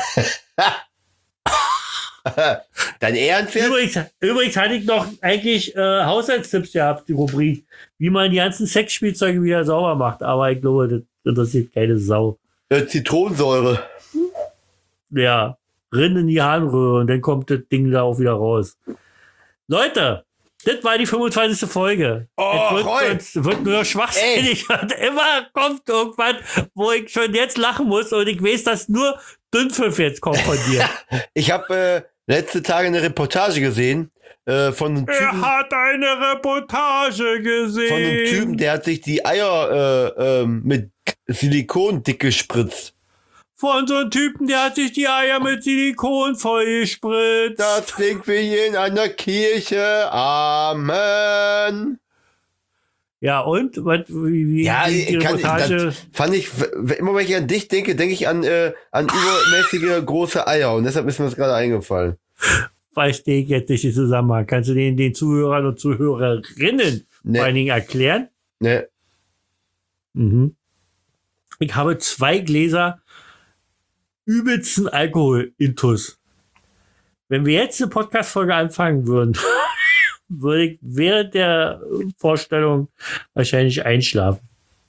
Dein Ernst jetzt? Übrigens hatte ich noch eigentlich Haushaltstipps gehabt, die Rubrik, wie man die ganzen Sexspielzeuge wieder sauber macht. Aber ich glaube, das interessiert keine Sau. Zitronensäure. Ja, rinn in die Harnröhre und dann kommt das Ding da auch wieder raus. Leute, das war die 25. Folge. Oh, Es wird nur schwachsinnig. Und immer kommt irgendwas, wo ich schon jetzt lachen muss und ich weiß, dass nur Dünnpfiff jetzt kommt von dir. Ich habe letzte Tage eine Reportage gesehen von einem Typen, hat eine Reportage gesehen. von einem Typen, der hat sich die Eier mit Silikon dick gespritzt. Von so einem Typen, der hat sich die Eier mit Silikon vollgespritzt. Das klingt wie hier in einer Kirche. Amen. Ja, und? Wie Ja, die Reportage? das fand ich, immer wenn ich an dich denke, denke ich an übermäßige große Eier. Und deshalb ist mir das gerade eingefallen. Verstehe ich jetzt nicht den Zusammenhang. Kannst du den Zuhörern und Zuhörerinnen Nee. vor allen Dingen erklären? Ne? Mhm. Ich habe 2 Gläser übelsten Alkohol-Intus. Wenn wir jetzt eine Podcast-Folge anfangen würden, würde ich während der Vorstellung wahrscheinlich einschlafen.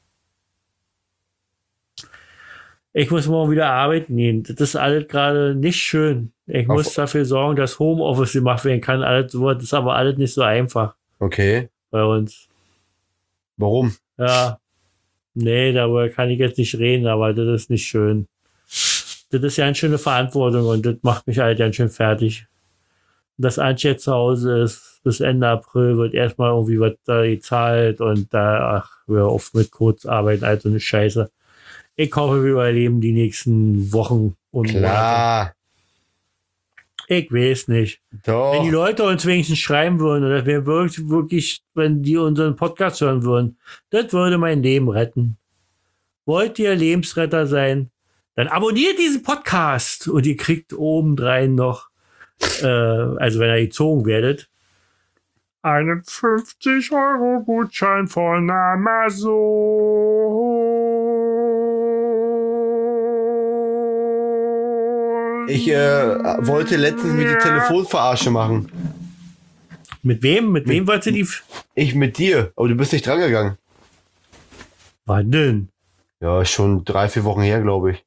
Ich muss morgen wieder arbeiten gehen. Das ist alles gerade nicht schön. Ich muss dafür sorgen, dass Homeoffice gemacht werden kann. Alles so, das ist aber alles nicht so einfach Okay. bei uns. Warum? Ja. Nee, darüber kann ich jetzt nicht reden, aber das ist nicht schön. Das ist ja eine schöne Verantwortung und das macht mich halt ganz schön fertig. Dass Antje jetzt zu Hause ist, bis Ende April wird erstmal irgendwie was da gezahlt und da, wir oft mit Kurzarbeit, also eine Scheiße. Ich hoffe, wir überleben die nächsten Wochen und Monate. Klar. Ich weiß nicht. Doch. Wenn die Leute uns wenigstens schreiben würden oder wir wirklich, wenn die unseren Podcast hören würden, das würde mein Leben retten. Wollt ihr Lebensretter sein? Dann abonniert diesen Podcast und ihr kriegt obendrein noch, also wenn ihr gezogen werdet, einen 50-Euro-Gutschein von Amazon. Ich wollte letztens mit die Telefonverarsche machen. Mit wem? Mit wem wollt ihr die? Ich mit dir, aber du bist nicht drangegangen. Wann denn? Ja, schon 3-4 Wochen her, glaube ich.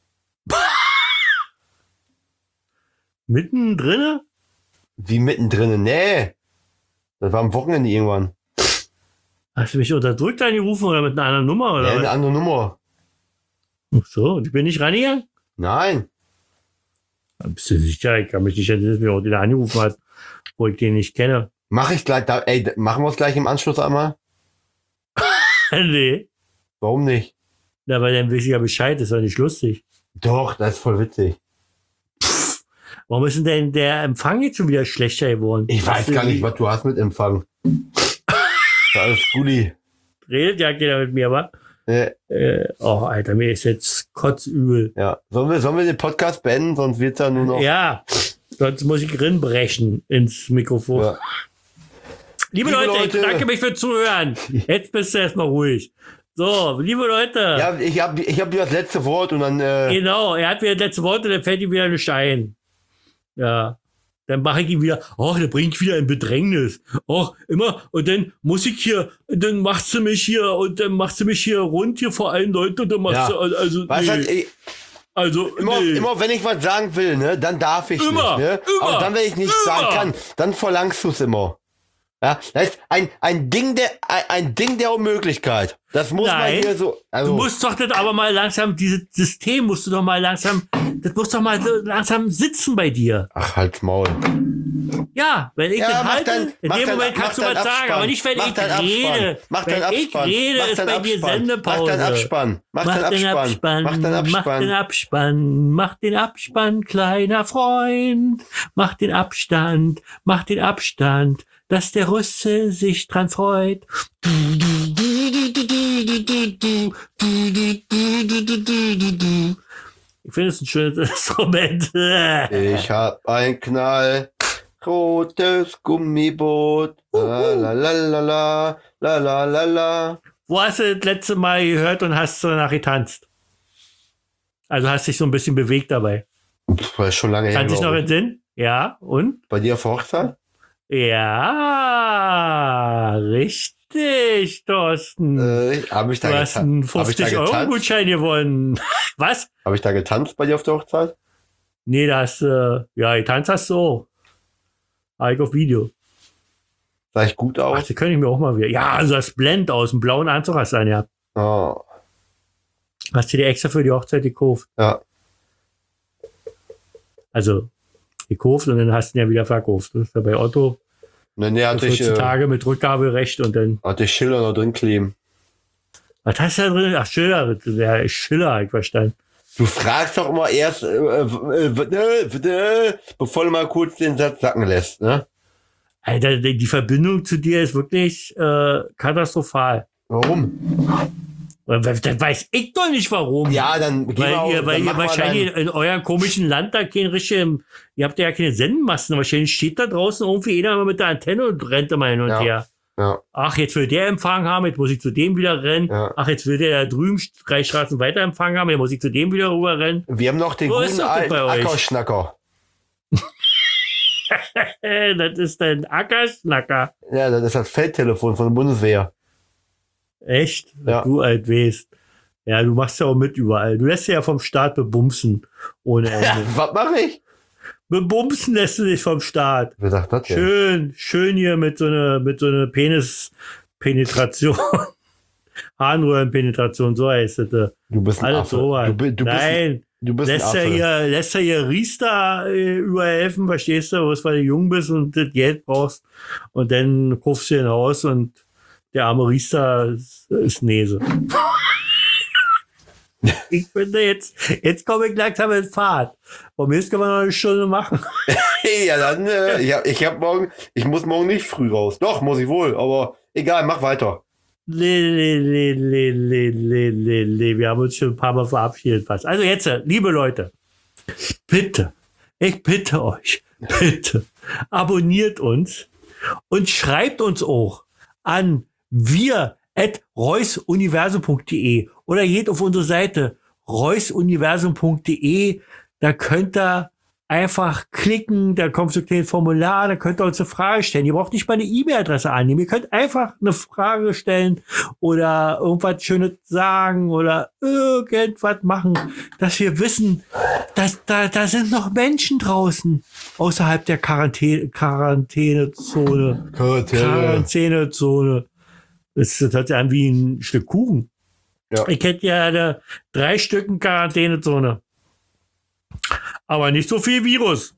Mittendrin? Wie mittendrin? Nee. Das war am Wochenende irgendwann. Hast du mich unterdrückt angerufen oder mit einer anderen Nummer? Oder Ja, was? eine andere Nummer. Ach so, und ich bin nicht rangegangen? Nein. Bist du sicher? Ich kann mich nicht erinnern, dass mir auch der angerufen hat, wo ich den nicht kenne. Mach ich gleich, machen wir es gleich im Anschluss einmal? Nee. Warum nicht? Na, weil dann weiß ich ja Bescheid, ist doch nicht lustig. Doch, das ist voll witzig. Warum ist denn der Empfang jetzt schon wieder schlechter geworden? Ich weiß gar nicht, was du hast mit Empfang. Da ist Gulli. Redet ja keiner mit mir, wa? Oh, Alter, mir ist jetzt kotzübel. Ja. Sollen wir den Podcast beenden, sonst wird's ja nur noch. Ja, sonst muss ich rinbrechen ins Mikrofon. Ja. Liebe Leute, ich bedanke mich für Zuhören. Jetzt bist du erstmal ruhig. So, liebe Leute. Ja, ich hab wieder das letzte Wort und dann. Genau, er hat wieder das letzte Wort und dann fällt ihm wieder nicht ein. Ja. Dann mache ich ihn wieder, dann bringe ich wieder in Bedrängnis. Immer, und dann muss ich hier, dann machst du mich hier rund hier vor allen Leuten und dann machst du, also, weißt nee. Also, immer wenn ich was sagen will, ne, dann darf ich nicht, ne? Aber dann, wenn ich nichts sagen kann, dann verlangst du es immer. Ja, das ist ein Ding der Unmöglichkeit. Das muss man hier so. Also, du musst doch das aber mal langsam, dieses System musst du doch mal langsam, das muss doch mal langsam sitzen bei dir. Ach, halt's Maul. Ja, wenn ich das halte, in dem Moment kannst du was sagen, Abspann. aber nicht, wenn ich rede. Mach deinen Wenn ich Abspann. rede, Mach ist deinen bei dir Abspann. Sendepause. Mach deinen Abspann. Mach deinen Abspann. Mach deinen Abspann. Mach den Abspann. Mach den Abspann, kleiner Freund. Mach den Abstand. Mach den Abstand, dass der Russe sich dran freut. Ich finde es ein schönes Instrument. Ich hab ein knallrotes Gummiboot. La la la la la la la la la. Wo hast du das letzte Mal gehört und hast danach getanzt? Also hast dich so ein bisschen bewegt dabei. Das ist schon lange her. Kannst dich noch glaub ich. entsinnen? Ja, und? Bei dir auf der Hochzeit? Ja, richtig, Thorsten. Hab ich da Du hast einen 50-Euro-Gutschein gewonnen. Was? Habe ich da getanzt bei dir auf der Hochzeit? Nee, das, ja, getanzt hast du auch. Habe ich auf Video. Sah ich gut Ach, aus? die könnte ich mir auch mal wieder. Ja, also das Blend aus dem blauen Anzug hast du ja. Oh, Hast du dir extra für die Hochzeit gekauft? ja. Also, gekauft und dann hast du ihn ja wieder verkauft. Das ist ja bei Otto. Nee, hatte ich 14 Tage mit Rückgaberecht und dann. Schilder noch drin kleben. Was hast du da drin? Ach, Schiller. Ja, Schiller, hab ich verstanden. Du fragst doch immer erst, bevor du mal kurz den Satz sacken lässt, ne? Alter, die Verbindung zu dir ist wirklich katastrophal. Warum? Das weiß ich doch nicht warum. Ja, dann geh mal Weil dann ihr mach mal wahrscheinlich in eurem komischen Land da kein richtigen, ihr habt ja keine Sendemasten, wahrscheinlich steht da draußen irgendwie einer mit der Antenne und rennt immer hin und her. Ja. Ach, jetzt will der Empfang haben, jetzt muss ich zu dem wieder rennen. Ja. Ach, jetzt will der da drüben 3 Straßen weiter Empfang haben, jetzt muss ich zu dem wieder rüber rennen. Wir haben noch den Wo ist guten das denn alten bei euch? Ackerschnacker. Das ist ein Ackerschnacker. Ja, das ist das Feldtelefon von der Bundeswehr. Echt? Ja. Du alt weißt. Ja, du machst ja auch mit überall. Du lässt dich ja vom Staat bebumsen. Ohne Ende. Ja, was mache ich? Bebumsen lässt du dich vom Staat. Wer sagt das denn? Schön hier mit so einer Penis-Penetration. Harnröhrenpenetration, so heißt es. Du bist ein Alles Affe. sowas. Nein, du bist ein Affe. Lässt ja hier Riester überall helfen, verstehst du, weil du jung bist und das Geld brauchst. Und dann kaufst du ein Haus und der arme Riester ist Nese. Ich finde, jetzt komme ich langsam in Fahrt. Von mir können wir noch eine Stunde machen. Ja, dann, ich muss morgen nicht früh raus. Doch, muss ich wohl, aber egal, mach weiter. Wir haben uns schon ein paar Mal verabschiedet fast. Also jetzt, liebe Leute, bitte, ich bitte euch, bitte, abonniert uns und schreibt uns auch an wir@reusuniversum.de oder geht auf unsere Seite reusuniversum.de. Da könnt ihr einfach klicken, da kommt so ein kleines Formular, da könnt ihr uns eine Frage stellen. Ihr braucht nicht mal eine E-Mail-Adresse annehmen. Ihr könnt einfach eine Frage stellen oder irgendwas Schönes sagen oder irgendwas machen, dass wir wissen, dass da sind noch Menschen draußen außerhalb der Quarantänezone. Das hört sich an wie ein Stück Kuchen. Ja. Ich hätte ja eine 3 Stücken Quarantänezone. Aber nicht so viel Virus.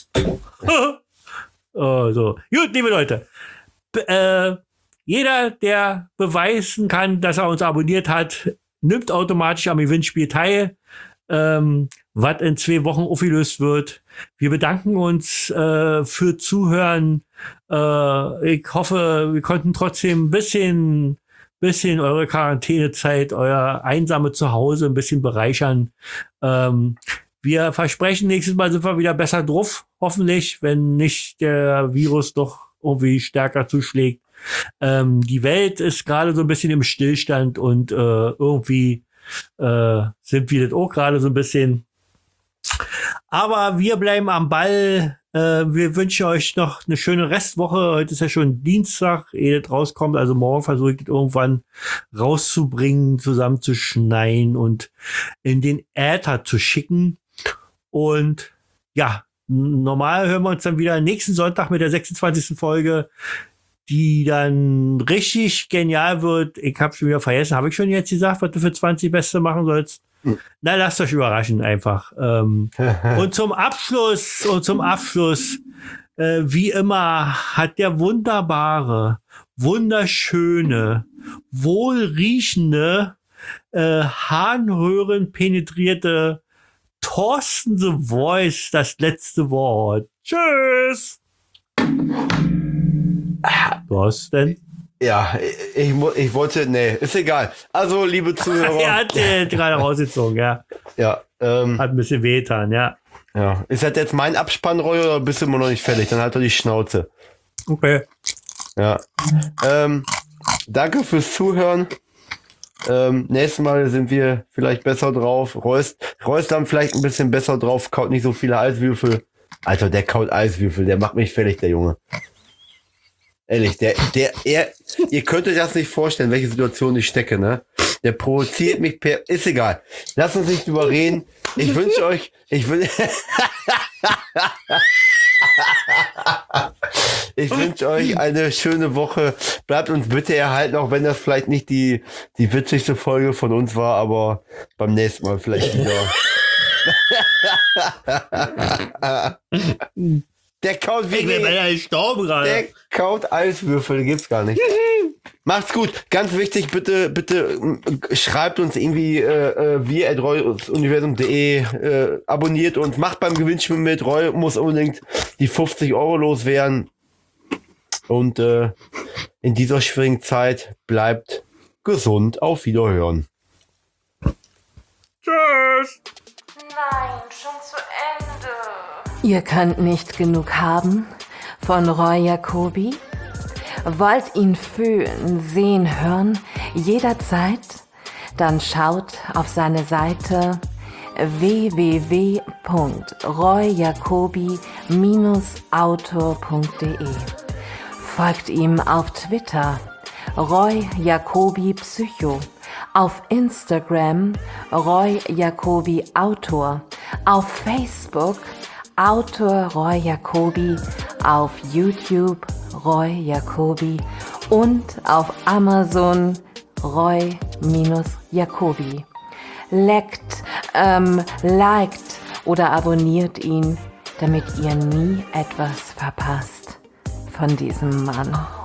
So. Gut, liebe Leute. Jeder, der beweisen kann, dass er uns abonniert hat, nimmt automatisch am Gewinnspiel teil, was in 2 Wochen aufgelöst wird. Wir bedanken uns für Zuhören. Ich hoffe, wir konnten trotzdem ein bisschen eure Quarantänezeit, euer einsame Zuhause ein bisschen bereichern. Wir versprechen, nächstes Mal sind wir wieder besser drauf, hoffentlich, wenn nicht der Virus doch irgendwie stärker zuschlägt. Die Welt ist gerade so ein bisschen im Stillstand und irgendwie sind wir das auch gerade so ein bisschen. Aber wir bleiben am Ball. Wir wünschen euch noch eine schöne Restwoche. Heute ist ja schon Dienstag, ehe das rauskommt. Also morgen versuche ich das irgendwann rauszubringen, zusammenzuschneiden und in den Äther zu schicken. Und ja, normal hören wir uns dann wieder nächsten Sonntag mit der 26. Folge, die dann richtig genial wird. Ich habe schon wieder vergessen. Habe ich schon jetzt gesagt, was du für 20 Beste machen sollst? Na, lasst euch überraschen einfach. Und zum Abschluss, wie immer, hat der wunderbare, wunderschöne, wohlriechende, Harnröhren penetrierte Thorsten The Voice das letzte Wort. Tschüss! Thorsten? Ja, ich wollte, nee, ist egal. Also, liebe Zuhörer. Er hat gerade rausgezogen, ja. Ja, hat ein bisschen wehgetan, ja. Ja, ist das jetzt mein Abspannroll oder bist du immer noch nicht fertig? Dann halt er die Schnauze. Okay. Ja. Danke fürs Zuhören. Nächstes Mal sind wir vielleicht besser drauf. Reust dann vielleicht ein bisschen besser drauf, kaut nicht so viele Eiswürfel. Alter, der kaut Eiswürfel, der macht mich fertig, der Junge. Ehrlich, ihr könnt euch das nicht vorstellen, welche Situation ich stecke, ne? Der provoziert mich ist egal. Lasst uns nicht drüber reden. Ich wünsche euch, ich wünsche euch eine schöne Woche. Bleibt uns bitte erhalten, auch wenn das vielleicht nicht die witzigste Folge von uns war, aber beim nächsten Mal vielleicht wieder. Der kaut wie der kaut Eiswürfel, gibt's gar nicht. Macht's gut. Ganz wichtig, bitte schreibt uns irgendwie wir@royuniversum.de, abonniert uns, macht beim Gewinnspiel mit. Roy muss unbedingt die 50 € loswerden. Und in dieser schwierigen Zeit bleibt gesund. Auf Wiederhören. Tschüss! Nein, schon zu Ende. Ihr könnt nicht genug haben von Roy Jacobi? Wollt ihn fühlen, sehen, hören, jederzeit? Dann schaut auf seine Seite www.royjacobi-autor.de. Folgt ihm auf Twitter Roy Jacobi Psycho, auf Instagram Roy Jacobi Autor, auf Facebook Autor Roy Jacobi, auf YouTube Roy Jacobi und auf Amazon Roy-Jacobi. Liked oder abonniert ihn, damit ihr nie etwas verpasst von diesem Mann.